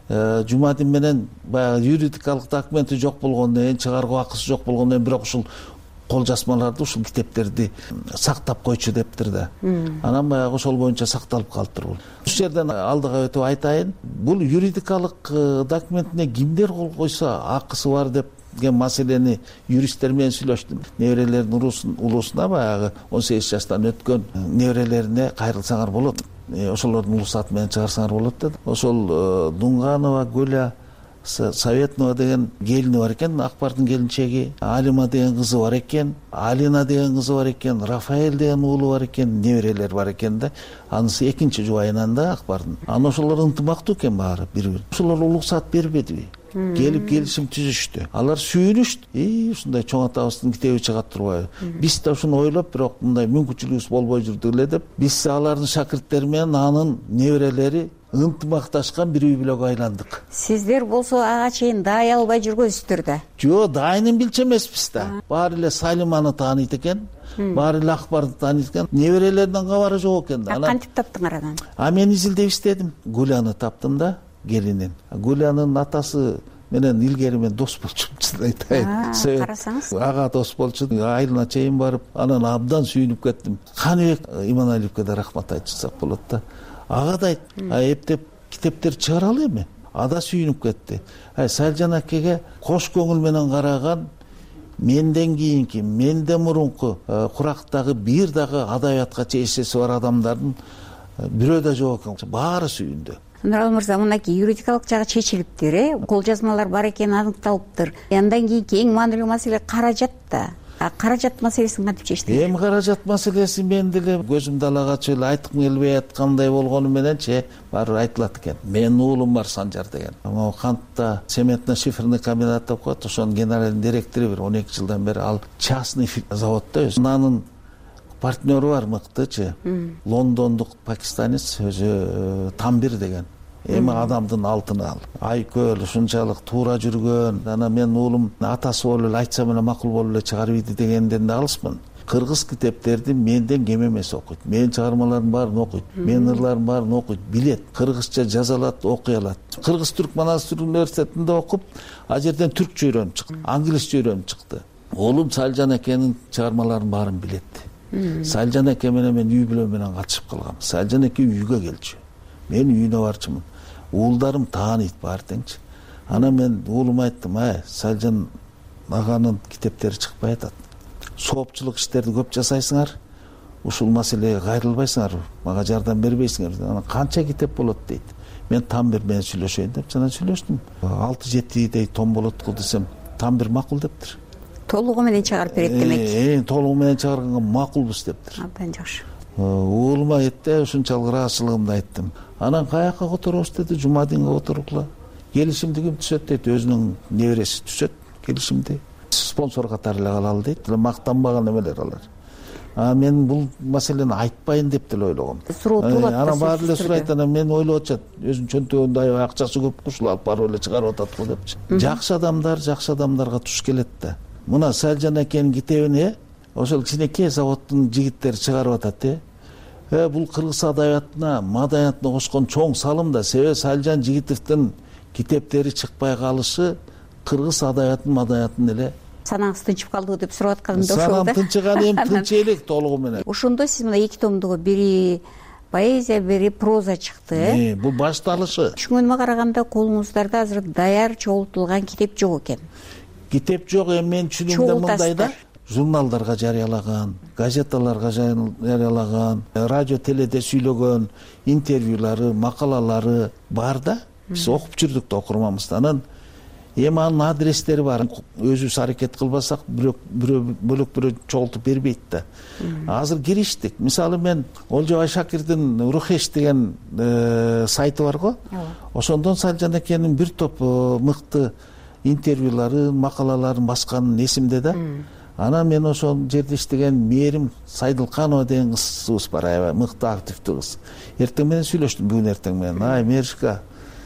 Жумадин менен баягы юридикалык документи жок болгондон кийин, чыгаруу акысы жок болгондон кийин, бирок ушул кол жазмаларды, ушул китептерди сактап койчу дептир да. Анан баягы ошол боюнча сакталып калыптыр бул. Ушул жерден алдыга өтүп айтайын, бул юридикалык документине кимдер кол койсо акысы бар деп деген маселени юристтер менен сүйлөштүм. Неберелердин улусуна баягы он сегиз жаштан өткөн неберелерине кайрылсаңар болот. Ошолордун улус аты менен чыгарсаңар болот деди. Ошол Дунганова Гүля Советнова деген келини бар экен, Акбардын келинчеги, Алима деген кызы бар экен, Алина деген кызы бар экен, Рафаэль деген уулу бар экен, неберелер бар экен да. Анысы экинчи жубайынан да Акбардын. Анан ошолор ынтымактуу экен баары бири-бири. Ошолор уруксат бербедиби? келип келишим түзүштү. Алар сүйүнүштү. И ушундай чоң атабыздын китеби чыгат турбайбы? Биз да ушуну ойлоп, бирок мындай мүмкүнчүлүгүбүз болбой жүрдү эле деп, биз алардын шакирттери менен анын неберелери ынтымакташкан бир үй бүлөгө айландык. Сиздер болсо ага чейин даай албай жүргөнсүздөр да. Жок, дайынын билчү эмеспиз да. Баары эле Салиманы тааныйт экен, баары эле Акбарды тааныйт экен. Неберелеринин кабары жок экен да. Кантип таптыңар анан? А мен изилдеп издедим. Гуляны таптым да, келинин. Гулянын атасы менен илгери мен дос болчумун, айтайын. Карасаңыз. Ага дос болчу, айылына чейин барып, анан абдан сүйүнүп кеттим. Каныбек Иманалиевке да рахмат айтышсак болот да. Ага да айт, а эптеп китептер чыгаралы эми. Ада сүйүнүп кетти. Ай Салжан акеге кош көңүл менен караган, менден кийинки, менден мурунку курактагы бир дагы адабиятка чечеси бар адамдардын бирөө да жок экен. Баары сүйүндү. Нуралы мырза, мынакей юридикалык жагы чечилиптир, э? Кол жазмалар бар экени аныкталыптыр. Андан кийинки эң маанилүү маселе каражат да. А каражат маселесин кантип чечтиңер? Эми каражат маселеси мен деле көзүмдү ала ачып эле айткым келбей аткандай болгону мененчи баары айтылат экен. Менин уулум бар Санжар деген. Могу кантта цементно-шиферный комбинат деп коет, ошонун генеральный директору бир он эки жылдан бери ал частный заводдо өзү. Анын партнеру бар мыктычы. Лондондук пакистанец өзү Тамбир деген. Эми адамдын алтыны ал. Айкөл ушунчалык туура жүргөн. Анан менин уулум атасы болуп эле айтсам эле макул болуп эле чыгарып ийди дегенден да алысмын. Кыргыз китептерди менден кем эмес окуйт. Менин чыгармаларымдын баарын окуйт. Менин ырларымдын баарын окуйт, билет. Кыргызча жаза алат, окуй алат. Кыргыз түрк монастырь университетинде окуп, а жерден түркчө үйрөнүп чыкты, англисче үйрөнүп чыкты. Оолум Салжан акенин чыгармаларынын баарын билет. Салжан аке менен мен үй бүлө менен катышып калгам. Салжан аке үйгө келчү. Мен үйүнө барчумун. Уулдарым тааныйт баары теңчи. Анан мен уулума айттым, ай, Салжан аганын китептери чыкпай атат. Соопчулук иштерди көп жасайсыңар, ушул маселеге кайрылбайсыңар, мага жардам бербейсиңер. Анан канча китеп болот дейт. Мен Тамбир менен сүйлөшөйүн деп жана сүйлөштүм. алты жетидей том болот го десем, Тамбир макул дептир. Толугу менен чыгарып берет демек. Э, толугу менен чыгарганга макулбуз дептир. Абдан жакшы. Уулума айтты, ушунчалык ыраазычылыгымды айттым. Анан каяка которобуз деди, Жумадинге которгула. Келишимди ким түзөт дейт, өзүнүн небереси түзөт келишимди. Спонсор катары эле калалы дейт, мактанбаган эмелер алар. А мен бул маселени айтпайын деп деле ойлогом. Суроо туулат. Анан баары эле сурайт, анан мен ойлоп атышат, өзүнүн чөнтөгүндө аябай акчасы көп, ушул алып барып эле чыгарып атат го депчи. Жакшы адамдар жакшы адамдарга туш келет да. Мына Салжан акенин китебини ошол кичинекей заводдун жигиттери чыгарып атат, э. Э, бул кыргыз адабиятына, маданиятына кошкон чоң салым да. Себеби Салжан Жигитовдун китептери чыкпай калышы кыргыз адабиятынын, маданиятынын эле. Санаңыз тынчып калдыбы деп сурап атканымда ошол да. Санам тынчыган, эми тынч элек толугу менен. Ошондо сиз мына эки томдугу бири поэзия, бири проза чыкты, э? Бул башталышы. Түшүнгөнүмө караганда колуңуздарда азыр даяр чогултулган китеп жок экен. Китеп жок, эми мен түшүнүмдө мындай да. Журналдарга жарыялаган, газеталарга жарыялаган, радио теледе сүйлөгөн интервьюлары, макалалары бар да. Биз окуп жүрдүк да окурманбызды. Анан эми анын адрестери бар. Өзүбүз аракет кылбасак, бирок бирөө бөлөк бирөө чогултуп бербейт да. Азыр кириштик. Мисалы мен Олжобай Шакирдин Рухеш деген сайты бар го. Ошондон Салжан акенин бир топ мыкты интервьюлары, макалаларын басканын эсимде да. Анан мен ошол жерде иштеген Мээрим Сайдылканова деген кызыбыз бар, аябай мыкты активдүү кыз. Эртең менен сүйлөштүм, бүгүн эртең менен. Ай, Мээришка,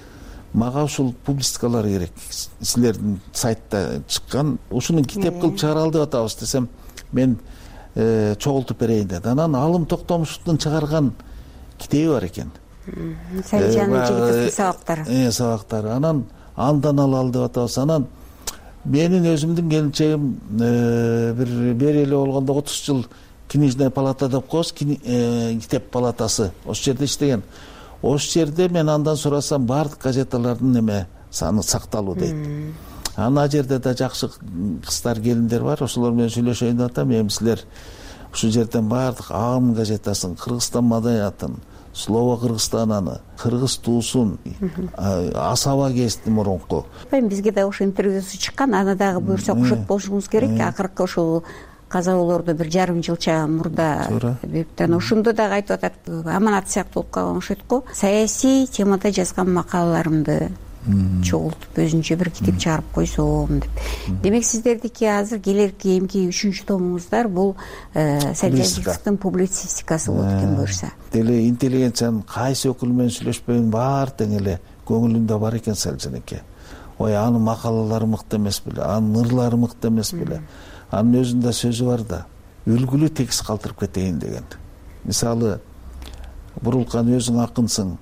мага ушул публистикалар керек. Силердин сайтта чыккан, ушуну китеп кылып чыгаралы деп атабыз десем, мен чогултуп берейин деди. Анан Алым Токтомушевдун чыгарган китеби бар экен. Салжан Жигитовдун сабактары. Э, сабактары. Анан андан алалы деп атабыз. Анан менин өзүмдүн келинчегим бир бери эле болгондо отуз жыл книжная палата деп коебуз, китеп палатасы. Ошол жерде иштеген. Ошол жерде мен андан сурасам, баардык газеталардын эме саны сакталуу дейт. Ана жерде да жакшы кыздар, келиндер бар. Ошолор менен сүйлөшөйүн деп атам. Эми силер ушул жерден баардык Ам газетасын, Кыргызстан маданиятын, Слово Кыргызстананы, Кыргыз туусун, Асаба гезитти мурунку. Бизге да ошо интервьюсу чыккан, аны дагы буюрса окушуп болушуңуз керек. Акыркы ошол казалоолорду бир жарым жылча мурда бериптен ошондо дагы айтып атат, аманат сыяктуу болуп калган окшойт го. Саясий темада жазган макалаларымды чогултуп өзүнчө бир китеп чыгарып койсом деп. Демек сиздердики азыр келерки эмки үчүнчү томуңуздар бул Салижан Жигитовдун публицистикасы болот экен буюрса. Деле интеллигенциянын кайсы өкүлү менен сүйлөшпөйүн баары тең эле көңүлүндө бар экен Салижан эке. Ой, анын макалалары мыкты эмес беле, анын ырлары мыкты эмес беле. Анын өзүндө сөзү бар да, үлгүлүү текст калтырып кетейин деген. Мисалы, Бурулкан өзүң акынсың.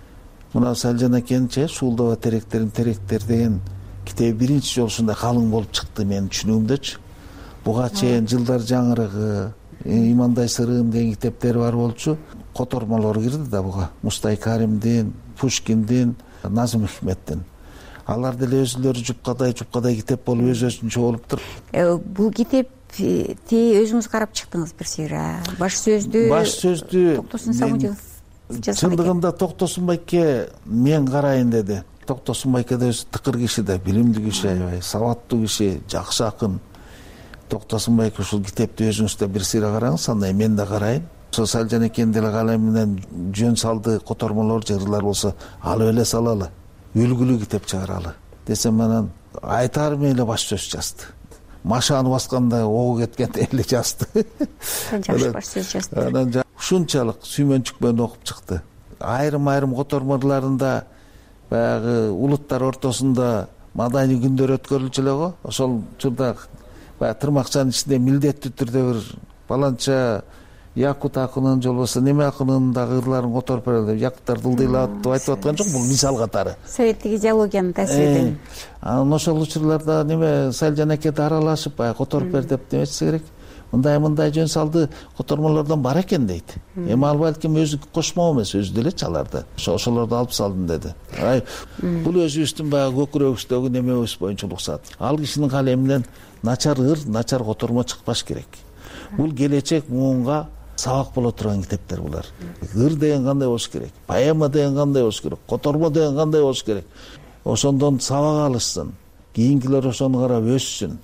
Мына Салижан экенчи Суулдаба теректерин теректер деген китеби биринчи жолу ушундай калың болуп чыкты менин түшүнүгүмдөчү. Буга чейин Жылдар жаңырыгы, Имандай сырыым деген китептери бар болчу. Котормолор кирди да буга. Мустай Каримдин, Пушкиндин, Назым Хикметтин. Алар деле өзүлөрү жупкадай жупкадай китеп болуп өз-өзүнчө болуптур. Бул китепти өзүңүз карап чыктыңыз бир сыйра. Баш сөздү Баш сөздү Токтосун Самудилов жазган экен. Чындыгында Токтосун байке мен карайын деди. Токтосун байке да өзү тыкыр киши да, билимдүү киши, аябай сабаттуу киши, жакшы акын. Токтосун байке ушул китепти өзүңүз да бир сыйра караңыз, андай мен да карайын. Ошо Салижан экен деле калем менен жөн салды котормолор, жырлар болсо алып эле салалы. Үлгүлүү китеп чыгаралы десем, анан айтарым эле баш сөз жазды. Машаны басканда огу кеткенде эле жазды. Жакшы баш сөз жазды. Анан ушунчалык сүймөнчүк менен окуп чыкты. Айрым-айрым котормолорунда баягы улуттар ортосунда маданий күндөр өткөрүлчү эле го. Ошол учурда баягы тырмакчанын ичинде милдеттүү түрдө бир баланча Якут акынын же болбосо неме акынын дагы ырларын которуп берели деп якуттар дылдыйлап деп айтып аткан жок, бул мисал катары. Советтик идеологиянын таасиринен. Анан ошол учурларда неме Салижан эке да аралашып баягы которуп бер деп демешсе керек. Мындай-мындай жөн салды котормолордон бар экен дейт. Эми ал балким өзү кошмо эмес, өзү деле чаларды. Ошо ошолорду алып салдым деди. Ай, бул өзүбүздүн баягы көкүрөгүбүздөгү немебиз боюнча уруксат. Ал кишинин калеминен начар ыр, начар котормо чыкпаш керек. Бул келечек муунга сабак боло турган китептер булар. Ыр деген кандай болуш керек, поэма деген кандай болуш керек, котормо деген кандай болуш керек. Ошондон сабак алышсын, кийинкилер ошону карап өссүн.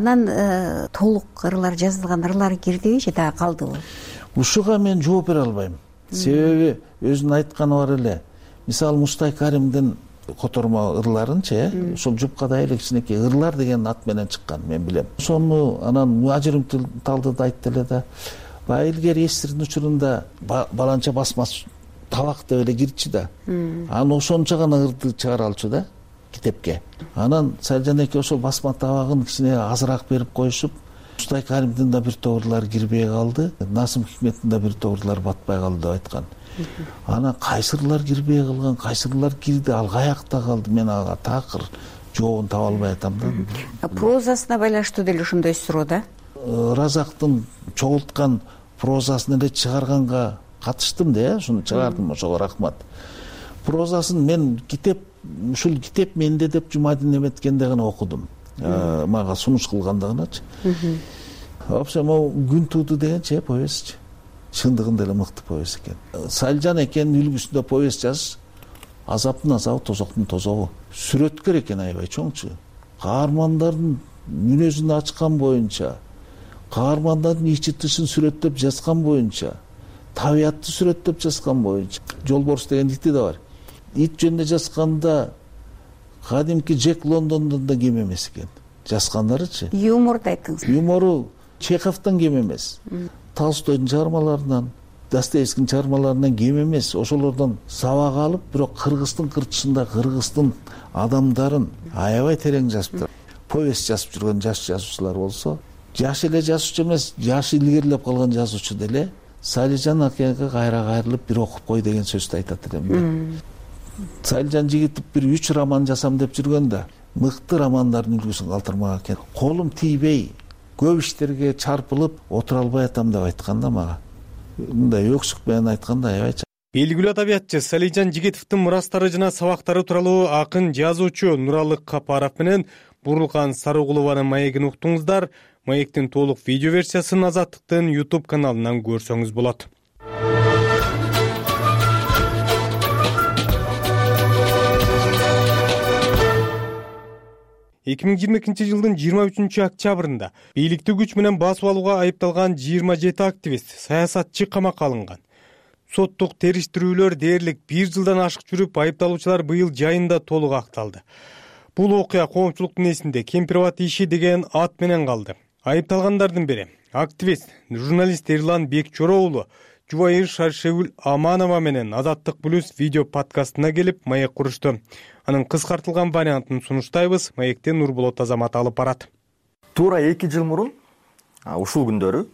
Анан толук ырлар жазылган ырлары кирдиби же дагы калдыбы? Ушуга мен жооп бере албайм. Себеби өзүнүн айтканы бар эле. Мисалы Мустай Каримдин котормо ырларынчы, ошол жупкадай эле кичинекей ырлар деген ат менен чыккан, мен билем. Ошону анан Муажирим Талды да айтты эле да. Баягы илгери эсирдин учурунда баланча басмас табак деп эле кирчү да. Анан ошончо гана ырды чыгара алчу да китепке. Анан Салижан эке ошол басма табагын кичине азыраак берип коюшуп, Мустай Каримдин да бир тоғырлары кирбей калды, Назым Хикметтин да бир тоғырлары батпай калды деп айткан. Анан кайсырлар кирбей калган, кайсырлар кирди, ал каякта калды, мен ага такыр жообун таба албай атам да. Прозасына байланыштуу деле ошондой суроо да. Разактын чогулткан прозасын эле чыгарганга катыштым да, ушуну чыгардым, ошого рахмат. Прозасын мен китеп, ушул китеп менде деп Жумадин неметкенде гана окудум. Мага сунуш кылганда ганачы. Вообще могу күн тууду дегенчи повестчи. Чындыгында эле мыкты повест экен. Салижан экенин үлгүсүндө повест жазыш азаптын азабы, тозоктун тозогу. Сүрөткөр экен аябай чоңчу. Каармандардын мүнөзүн ачкан боюнча, каармандардын ичи тышын сүрөттөп жазган боюнча, табиятты сүрөттөп жазган боюнча. Жолборс деген ити да бар. Ит жөнүндө жазганда кадимки Джек Лондондон да кем эмес экен. Жазгандарычы. Юморду айттыңыз. Юмору Чеховдон кем эмес. Толстойдун чыгармаларынан, Достоевскийдин чыгармаларынан кем эмес. Ошолордон сабак алып, бирок кыргыздын кырчысында кыргыздын адамдарын аябай терең жазыптыр. Повест жазып жүргөн жаш жазуучулар болсо, жаш эле жазуучу эмес, жашы илгерилеп калган жазуучу деле Салижан акеге кайра кайрылып бир окуп кой деген сөздү айтат элем. Салижан Жигитов бир үч роман жасам деп жүргөндө мыкты романдардын үлгүсүн калтырмаган экен. Колум тийбей, көп иштерге чарпылып отура албай атам деп айтканда мага. Мындай өксүк менен айтканда аябай. Белгилүү адабиятчы Салижан Жигитовдун мурастары жана сабактары тууралуу акын жазуучу Нуралы Капаров менен Бурулкан Сарыгулованын маегин уктуңуздар. Маектин толук видео версиясын Азаттыктын YouTube каналынан көрсөңүз болот. эки миң жыйырма экинчи жылдын жыйырма үчүнчү октябрында бийликти күч менен басып алууга айыпталган жыйырма жети активист, саясатчы камакка алынган. соттук териштирүүлөр дээрлик бир жылдан ашык жүрүп, айыпталуучулар быйыл жайында толук акталды. Бул окуя коомчулуктун эсинде Кемпирабад иши деген ат менен калды. Айыпталгандардын бири активист, журналист Эрлан Бекчоро уулу жубайы Шаршегүл Аманова менен Азаттык Плюс видео подкастына келип маек курушту. Анын кыскартылган вариантын сунуштайбыз. Маектен Нурболот Азамат алып барат. Туура эки жыл мурун ушул күндөрү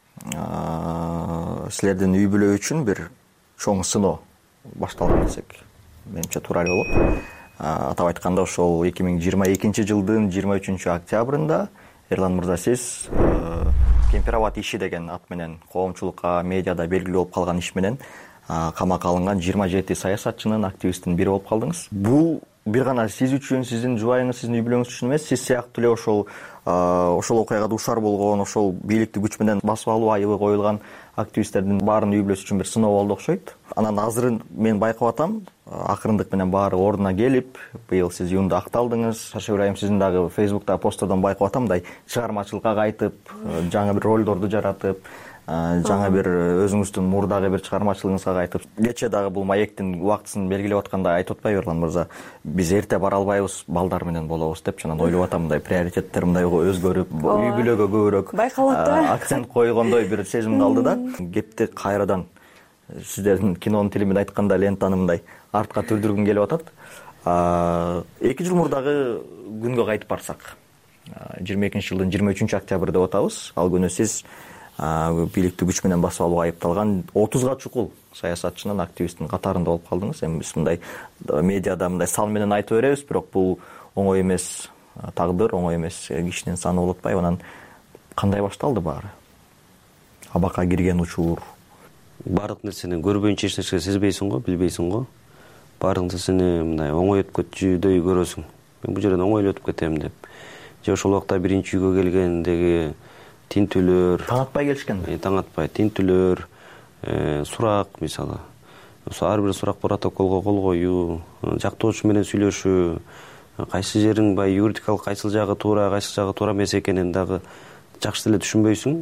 силердин үй бүлө үчүн бир чоң сыноо башталган десек менимче туура эле болот. Атап айтканда ошол эки миң жыйырма экинчи жылдын жыйырма үчүнчү октябрында Эрлан мырза сиз Кемпирабад иши деген ат менен коомчулукка медиада белгилүү болуп калган иш менен камакка алынган жыйырма жети саясатчынын, активисттин бири болуп калдыңыз. Бул бир гана сиз үчүн, сиздин жубайыңыз, сиздин үй бүлөңүз үчүн эмес, сиз сыяктуу эле ошол ошол окуяга дуушар болгон, ошол бийликти күч менен басып алуу айыбы коюлган активисттердин баарынын үй бүлөсү үчүн бир сыноо болду окшойт. Анан азыр мен байкап атам, акырындык менен баары ордуна келип, быйыл сиз июнда акталдыңыз. Шаршегүл айым, сиздин дагы Фейсбуктагы посттордон байкап атам, мындай чыгармачылыкка кайтып, жаңы бир ролдорду жаратып, жаңа бир өзүңүздүн мурдагы бир чыгармачылыгыңызга кайтып, кече дагы бул маектин убактысын белгилеп атканда айтып атпайбы Эрлан мырза, биз эрте бара албайбыз, балдар менен болобуз деп, анан ойлоп атам, мындай приоритеттер мындай өзгөрүп, үй бүлөгө көбүрөөк акцент койгондой бир сезим калды да. Кепти кайрадан сиздердин кинонун тили менен айтканда лентаны мындай артка түрдүргүм келип атат. эки жыл мурдагы күнгө кайтып барсак, жыйырма экинчи жылдын жыйырма үчүнчү октябрь деп атабыз. Ал күнү сиз бийликти күч менен басып алууга айыпталган отузга чукул саясатчынын, активисттин катарында болуп калдыңыз. Эми биз мындай медиада мындай сан менен айтып беребиз, бирок бул оңой эмес тагдыр, оңой эмес кишинин саны болуп атпайбы. Анан кандай башталды баары? Абакка кирген учур. Бардык нерсени көрбөйүнчө эч нерсе сезбейсиң го, билбейсиң го. Бардык нерсени мындай оңой өтүп кетчүдөй көрөсүң. Мен бул жерден оңой эле өтүп кетем деп. Же ошол убакта биринчи үйгө келгендеги тинтүүлөр, таң атпай келишкен. Таң атпай, тинтүүлөр, сурак мисалы. Ошо ар бир сурак протоколго кол коюу, жактоочу менен сүйлөшүү, кайсы жериң бай юридикалык кайсыл жагы туура, кайсыл жагы туура эмес экенин дагы жакшы эле түшүнбөйсүң.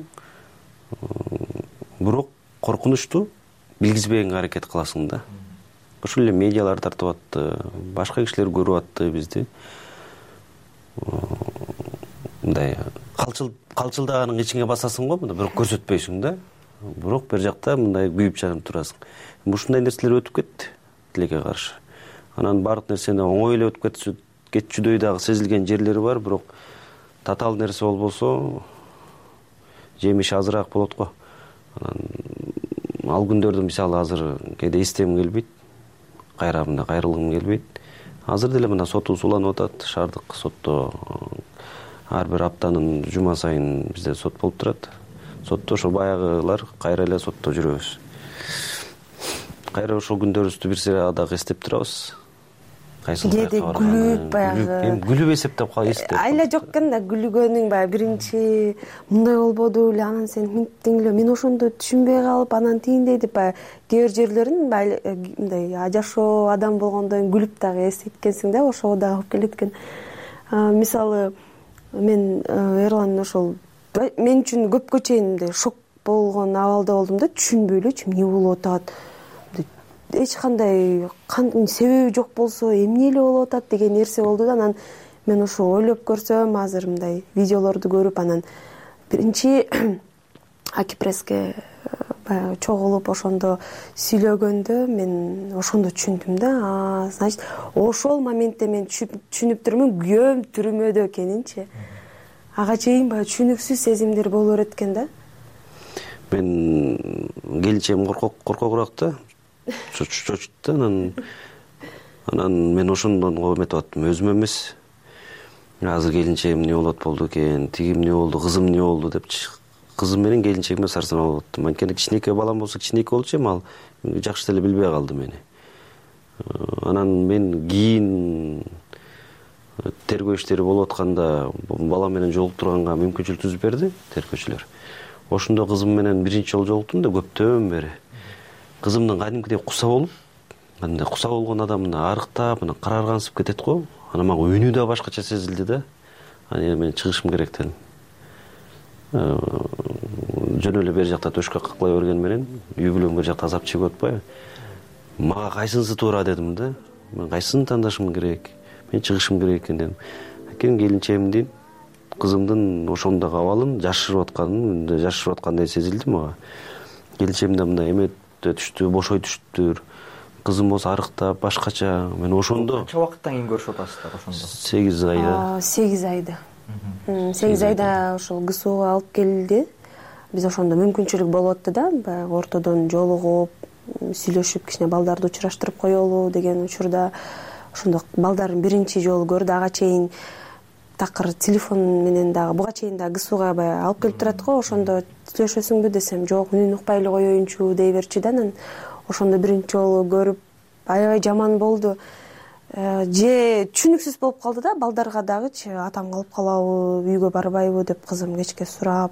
Бирок коркунучтуу билгизбегенге аракет кыласың да. Ошол эле медиалар тартып атты, башка кишилер көрүп атты бизди. Мындай калчыл калчылдаганын ичиңе басасың го, мында бирок көрсөтпөйсүң да. Бирок бер жакта мындай күйүп чыгып турасың. Ушундай нерселер өтүп кетти тилекке каршы. Анан бардык нерсени оңой эле өтүп кетчү кетчүдөй дагы сезилген жерлери бар, бирок татаал нерсе болбосо жемиши азыраак болот го. Анан ал күндөрдү мисалы азыр кээде эстегим келбейт. Кайра мында кайрылгым келбейт. Азыр деле мына сотубуз уланып атат. Шаардык сотто ар бир аптанын жума сайын бизде сот болуп турат. Сотто ошо баягылар кайра эле сотто жүрөбүз. Кайра ошол күндөрүбүздү бир сыйра дагы эстеп турабыз. Кээде күлүп баягы. Эми күлүп эсептеп калып эстеп. Айла жок экен да, күлгөнүң баягы биринчи мындай болбоду эле, анан сен минттиң эле, мен ошондо түшүнбөй калып, анан тигиндей деп баягы кээ бир жерлерин баягы мындай жашоо адам болгондон күлүп дагы эсеткенсиң да, ошого дагы алып келет экен. Мисалы мен Эрлан ошол мен үчүн көпкө чейин мындай шок болгон абалда болдум да, түшүнбөй элечү эмне болуп атат. Эч кандай себеби жок болсо эмне эле болуп атат деген нерсе болду да. Анан мен ошо ойлоп көрсөм, азыр мындай видеолорду көрүп, анан биринчи Акипресске баягы чогулуп ошондо сүйлөгөндө мен ошондо түшүндүм да. А, значит, ошол моментте мен түшүнүп турмун күйөөм түрмөдө экенинчи. Ага чейин баягы түшүнүксүз сезимдер боло берет экен да. Мен келинчегим коркок коркогураак да. Чочут да, анан анан мен ошондон эметип аттым, өзүм эмес. Азыр келинчегим эмне болот болду экен, тиги эмне болду, кызым эмне болду депчи. Кызым менен келинчегиме сарсанаа болуп аттым. Анткени кичинекей балам болсо кичинекей болчу, эми ал жакшы деле билбей калды мени. Анан мен кийин тергөө иштери болуп атканда балам менен жолуктурганга мүмкүнчүлүк түзүп берди тергөөчүлөр. Ошондо кызым менен биринчи жолу жолуктум да, көптөн бери. Кызымдын кадимкидей куса болуп, мындай куса болгон адам мына арыктап, мына караргансып кетет го. Анан мага үнү да башкача сезилди да. Анан мен чыгышым керек дедим. жөн эле бери жакта төшкө каклай берген менен үй бүлөм бери жакта азап чегип атпайбы. Мага кайсынысы туура дедим да. Мен кайсысын тандашым керек, мен чыгышым керек экен дедим. Анткени келинчегимдин, кызымдын ошондогу абалын жашырып атканын, жашырып аткандай сезилди мага. Келинчегим да мындай эметте түштү, бошой түштүр. Кызым болсо арыктап, башкача. Мен ошондо канча убакыттан кийин көрүшүп атасыздар ошондо? сегиз айда. сегиз айда. сегиз айда ошол ГСУга алып келди. Биз ошондо мүмкүнчүлүк болуп атты да, баягы ортодон жолугуп, сүйлөшүп, кичине балдарды учураштырып коелу деген учурда ошондо балдарын биринчи жолу көрдү. Ага чейин такыр телефон менен дагы буга чейин дагы ГСУга баягы алып келип турат го, ошондо сүйлөшөсүңбү десем, жок, үнүн укпай эле коеюнчу дей берчү да. Анан ошондо биринчи жолу көрүп аябай жаман болду. Же түшүнүксүз болуп калды да, балдарга дагычы атам калып калабы, үйгө барбайбы деп кызым кечке сурап,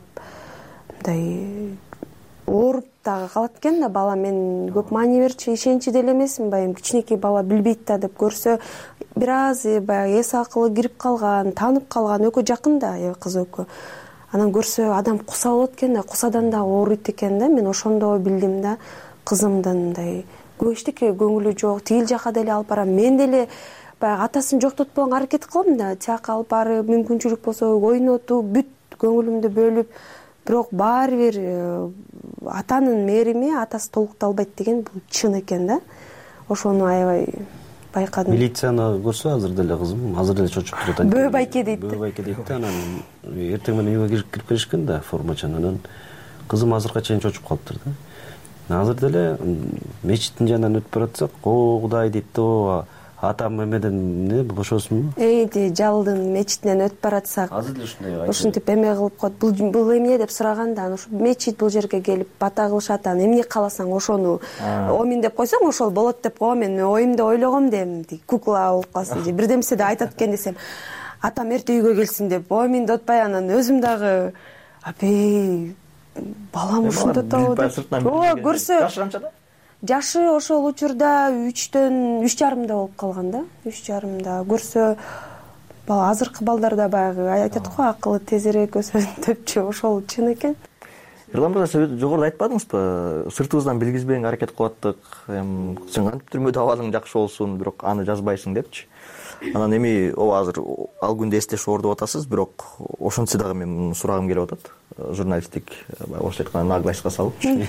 мындай ооруп дагы калат экен да бала. Мен көп маани берчү, ишенчи деле эмесмин, баягы кичинекей бала билбейт да деп көрсө, бир аз баягы эс акылы кирип калган, таанып калган, экөө жакын да, кыз экөө. Анан көрсө адам куса болот экен да, кусадан дагы ооруйт экен да. Мен ошондо билдим да, кызымдын мындай көп эчтеке көңүлү жок, тигил жака деле алып барам. Мен деле баягы атасын жоктотпогонго аракет кылам да, тияка алып барып, мүмкүнчүлүк болсо ойнотуп, бүт көңүлүмдү бөлүп, бирок баары бир атанын мээрими атасы толукталбайт деген бул чын экен да. Ошону аябай байкадым. Милицияны көрсө азыр деле кызым, азыр деле чочуп турат. Бөө байке дейт. Бөө байке дейт да. Анан эртең менен үйгө кирип келишкен да, формачан. Анан кызым азыркыга чейин чочуп калыптыр да. Азыр деле мечиттин жанынан өтүп баратсак, о Кудай дейт да, атам эмеден эмне бошосунбу? Эйди, жалдын мечитинен өтүп баратсак. Азыр деле ушундай. Ушинтип эме кылып коет. Бул бул эмне деп сураганда, ошо мечит бул жерге келип бата кылышат, анан эмне кааласаң ошону омин деп койсоң ошол болот деп коем. Мен оюмда ойлогом дем, кукла болуп калсын же бирдемсе да айтат экен десем, атам эрте үйгө келсин деп омин деп атпай, анан өзүм дагы апей балам ушунда табы деп. Ооба, көрсө жашы канчада? Жашы ошол учурда үчтөн үч жарымда болуп калган да. үч жарымда. Көрсө бала азыркы балдарда баягы айтат го, акылы тезирээк өсөт депчү, ошол чын экен. Эрлан мырза, сиз жогоруда айтпадыңызбы? Сыртыбыздан билгизбегенге аракет кылып аттык. Сен кантип түрмөдө абалың жакшы болсун, бирок аны жазбайсың депчи. Анан эми ооба азыр ал күндү эстешип оордуп атасыз, бирок ошентсе дагы мен сурагым келип атат. Журналисттик орусча айтканда наглость салыпчы.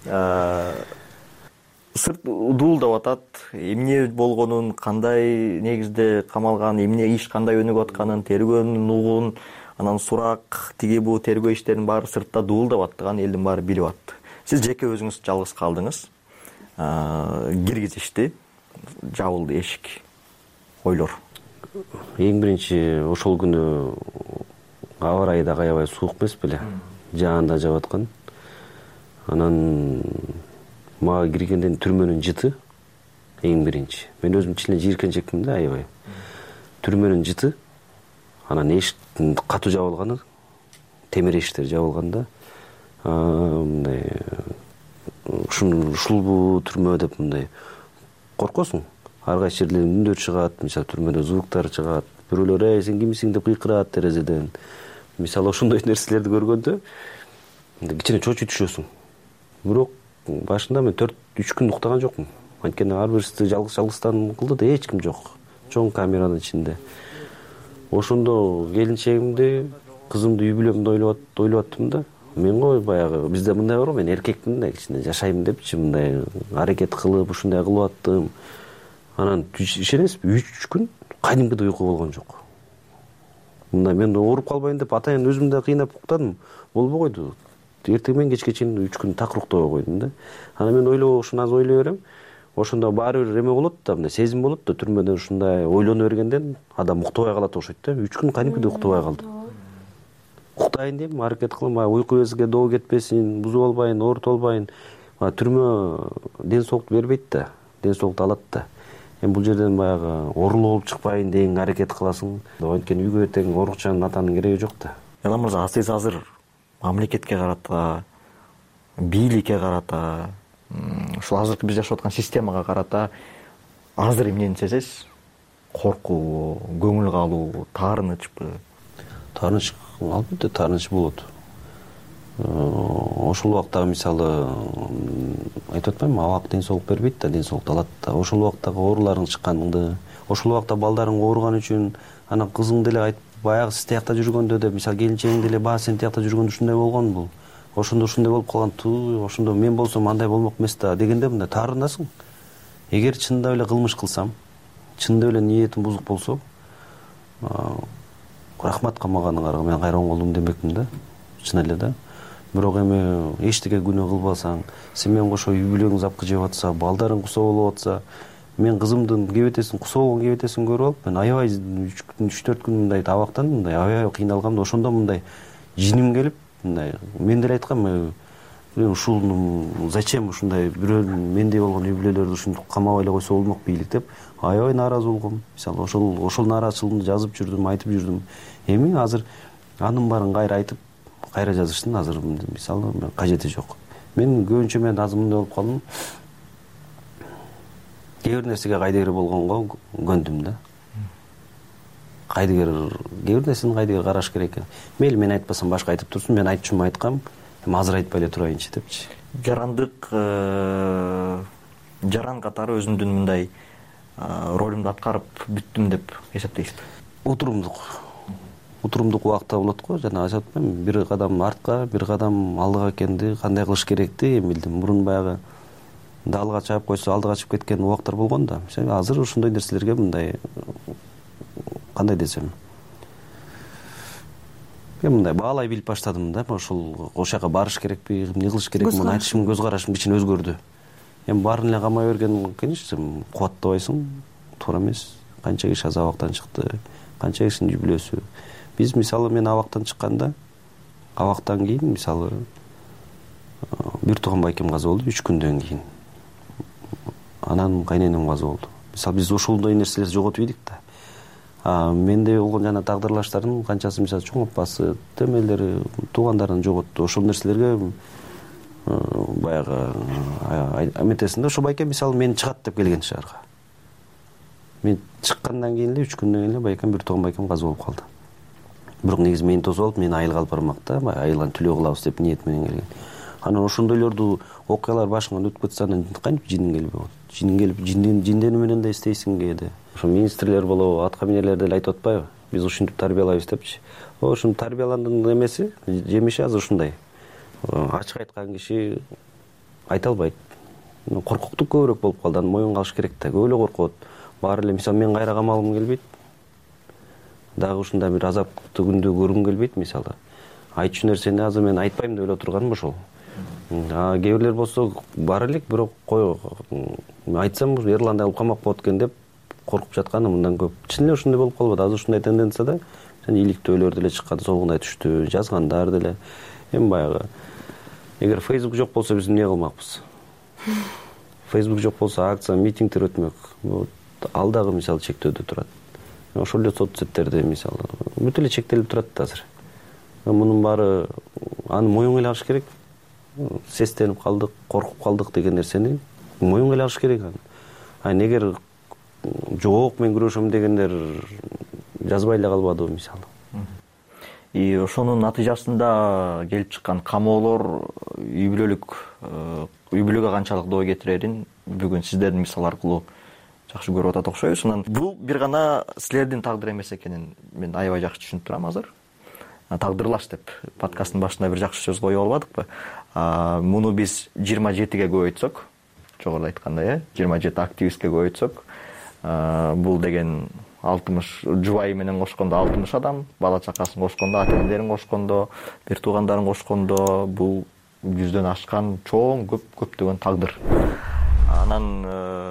Сырт дуулдап атат, эмне болгонун, кандай негизде камалган, эмне иш кандай өнүгүп атканын, тергөөнүн угун, анан сурак, тиги бу тергөө иштеринин баары сыртта дуулдап аттыган элдин баары билип атты. Сиз жеке өзүңүз жалгыз калдыңыз. Киргизишти, жабылды эшик. Ойлор. Эң биринчи ошол күнү аба ырайы да аябай суук эмес беле? Жаанда жаап аткан. Анан мага киргенден түрмөнүн жыты эң биринчи. Мен өзүм кичине жийиркенчекмин да аябай. Түрмөнүн жыты, анан эшиктин катуу жабылганы, темир эшиктер жабылган да. Мындай ушул ушулбу түрмө деп мындай коркосуң. Ар кайсы жерлерден үндөр чыгат, мисалы түрмөдө звуктар чыгат. Бирөөлөр "Эй, сен кимсиң?" деп кыйкырат терезеден. Мисалы ошондой нерселерди көргөндө кичине чочуй түшөсүң. Бирок башында мен төрт үч күн уктаган жокмун. Анткени ар биристи жалгыз жалгыздан кылды да, эч ким жок. Чоң камеранын ичинде. Ошондо келинчегимди, кызымды, үй бүлөмдү ойлоп ойлоп аттым да. Мен го баягы бизде мындай бар го, мен эркекмин да, кичине жашайм депчи, мындай аракет кылып, ушундай кылып аттым. Анан ишенесизби, үч күн кадимкидей уйку болгон жок. Мындай мен ооруп калбайын деп атайын өзүм да кыйнап уктадым. Болбой койду. Эртең менен кечке чейин үч күн такыр уктобой койдум да. Анан мен ойлоо, ушуну аз ойлой берем. Ошондо баары бир эме болот да, мындай сезим болот да, түрмөдө ушундай ойлоно бергенден адам уктобой калат окшойт да. үч күн кадимкидей уктобой калдым. Уктайын дейм, аракет кылам, уйку безге доо кетпесин, бузуп албайын, оорутуп албайын. Түрмө ден соолукту бербейт да, ден соолукту алат да. Эми бул жерден баягы оорулуу болуп чыкпайын деген аракет кыласың. Анткени үйгө эртең орукчан атанын кереги жок да. Эрлан мырза, сиз азыр мамлекетке карата, бийликке карата, ушул азыркы биз жашап аткан системага карата азыр эмнени сезесиз? Коркуу, көңүл калуу, таарынычпы? Таарыныч, албетте таарыныч болот. ошол убакта мисалы айтып атпаймынбы, абак ден соолук бербейт да, ден соолукту алат да. Ошол убактагы ооруларың чыкканыңды, ошол убакта балдарың ооруган үчүн анан кызың деле айтып, баягы сиз тиякта жүргөндө деп, мисалы келинчегиң деле баягы сен тиякта жүргөндө ушундай болгон бул. Ошондо ушундай болуп калган, туу, ошондо мен болсом андай болмок эмес да дегенде мындай таарынасың. Эгер чындап эле кылмыш кылсам, чындап эле ниетим бузук болсо, рахмат камаганыңарга мен кайра оңолдум демекмин да, чын эле да. Бирок эми эчтеке күнөө кылбасаң, сен менен кошо үй бүлөгүң запкы жеп атса, балдарың кусоо болуп атса, мен кызымдын кебетесин, кусоо болгон кебетесин көрүп алып, мен аябай үч күн, үч төрт күн мындай абактан мындай аябай кыйналгам да, ошондо мындай жиним келип, мындай мен деле айткам, ушуну зачем ушундай бирөө мендей болгон үй бүлөлөрдү ушинтип камап эле койсо болмок бийлик деп аябай нааразы болгом. Мисалы ошол ошол нааразычылыгымды жазып жүрдүм, айтып жүрдүм. Эми азыр анын баарын кайра айтып, кайра жазыштын азыр мисалы кажети жок. Мен көбүнчө мен азыр мындай болуп калдым. Кээ бир нерсеге кайдыгер болгонго көндүм да. Кайдыгер, кээ бир нерсени кайдыгер караш керек экен. Мейли мен айтпасам башка айтып турсун, мен айтчумун айткам, эми азыр айтпай эле турайынчы депчи. Жарандык жаран катары өзүмдүн мындай ролумду аткарып бүттүм деп эсептейсизби? Отурумдук. Отурумдук убакта болот го, жана айтып атпаймынбы, бир кадам артка, бир кадам алдыга экенди, кандай кылыш керекти эми билдим. Мурун баягы далга чаап койсо алдыга чыгып кеткен убактар болгон да. Азыр ошондой нерселерге мындай кандай десем, мен мындай баалай билип баштадым да. Ошол ошол жака барыш керекпи, эмне кылыш керек, муну айтышым, көз карашым кичине өзгөрдү. Эми баарын эле камай берген, конечно, кубаттабайсың, туура эмес. Канча киши аз абактан чыкты, канча кишинин үй бүлөсү. Биз мисалы мен абактан чыкканда, абактан кийин мисалы бир тууган байкем каза болду үч күндөн кийин. Анан кайненем каза болду. Мисалы биз ошондой нерселерди жоготуп ийдик да. А менде болгон жана тагдырлаштардын канчасы мисалы чоң апасы, темелери, туугандарын жоготту. Ошол нерселерге баягы эметесин да. Ошо байкем мисалы мен чыгат деп келген шаарга. Мен чыккандан кийин эле үч күндөн кийин эле байкем бир тууган байкем каза болуп калды. Бирок негизи мени тосуп алып, мени айылга алып бармак да, айылган түлөө кылабыз деп ниет менен келген. Анан ошондойлорду окуялар башыңан өтүп кетсе, анан кантип жиниң келбей болот? Жиниң келип, жинденүү менен да эстейсиң кээде. Ошо министрлер болобу, атка минерлер деле айтып атпайбы? Биз ушинтип тарбиялайбыз депчи. Ошону тарбияландын эмеси, жемиши азыр ушундай. Ачык айткан киши айта албайт. Коркуктук көбүрөөк болуп калды, аны моюнга алыш керек да. Көп эле коркот. Баары эле мисалы мен кайра камалгым келбейт. Дагы ушундай бир азаптуу күндү көргүм келбейт мисалы. Айтчу нерсени азыр мен айтпайм деп эле отурганым ошол. А кээ бирлер болсо бар элек, бирок кой айтсам Эрландай кылып камак болот экен деп коркуп жатканы мындан көп. Чын эле ушундай болуп калбады. Азыр ушундай тенденцияда жана иликтөөлөр деле чыккан, солгундай түштү, жазгандар деле. Эми баягы эгер Facebook жок болсо биз эмне кылмакпыз? Facebook жок болсо акция, митингдер өтмөк. Ал дагы мисалы чектөөдө турат. Ошол эле соцсеттерде мисалы бүт эле чектелип турат да азыр. Мунун баары аны моюнга эле алыш керек. Сестенип калдык, коркуп калдык деген нерсени моюнга эле алыш керек. А эгер жок мен күрөшөм дегендер жазбай эле калбадыбы мисалы. И ошонун натыйжасында келип чыккан камоолор үй бүлөлүк үй бүлөгө канчалык доо кетирерин бүгүн сиздердин мисал аркылуу жакшы көрүп атат окшойбуз. Анан бул бир гана силердин тагдыр эмес экенин мен аябай жакшы түшүнүп турам азыр. Тагдырлаш деп подкасттын башында бир жакшы сөз коюп албадыкпы? Муну биз жыйырма жетиге көбөйтсөк, жогоруда айтканда, э, жыйырма жети активистке көбөйтсөк, бул деген алтымыш жубайы менен кошкондо алтымыш адам, бала чакасын кошкондо, ата-энелерин кошкондо, бир туугандарын кошкондо бул жүздөн ашкан чоң көп көптөгөн тагдыр. Анан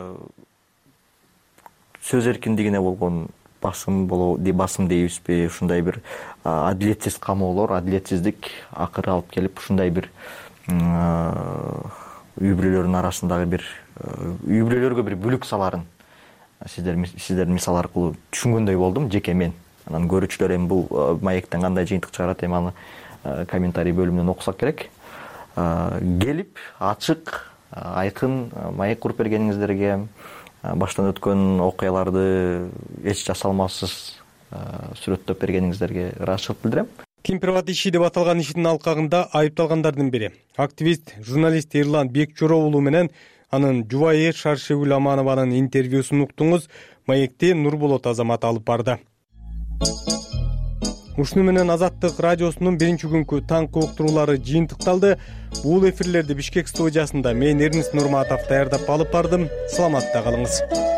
сөз эркиндигине болгон басым боло, басым дейбизби, ушундай бир адилетсиз камоолор, адилетсиздик акыры алып келип ушундай бир үй бүлөлөрдүн арасындагы бир үй бүлөлөргө бир бүлүк саларын сиздер сиздердин мисал аркылуу түшүнгөндөй болдум жеке мен. Анан көрүүчүлөр эми бул маектен кандай жыйынтык чыгарат, эми аны комментарий бөлүмүнөн окусак керек. Келип ачык, айкын маек куруп бергениңиздерге, баштан өткөн окуяларды эч жасалмасыз сүрөттөп бергениңиздерге ыраазычылык билдирем. Кемпирабад иши деп аталган иштин алкагында айыпталгандардын бири активист журналист Эрлан Бекчоро уулу менен анын жубайы Шаршегүл Аманованын интервьюсун уктуңуз. Маекти Нурболот Азамат алып барды. Ушуну менен Азаттык радиосунун биринчи күнкү таңкы уктуруулары жыйынтыкталды. Бул эфирлерди Бишкек студиясында мен Эрнис Нурматов даярдап алып бардым. Саламатта калыңыз.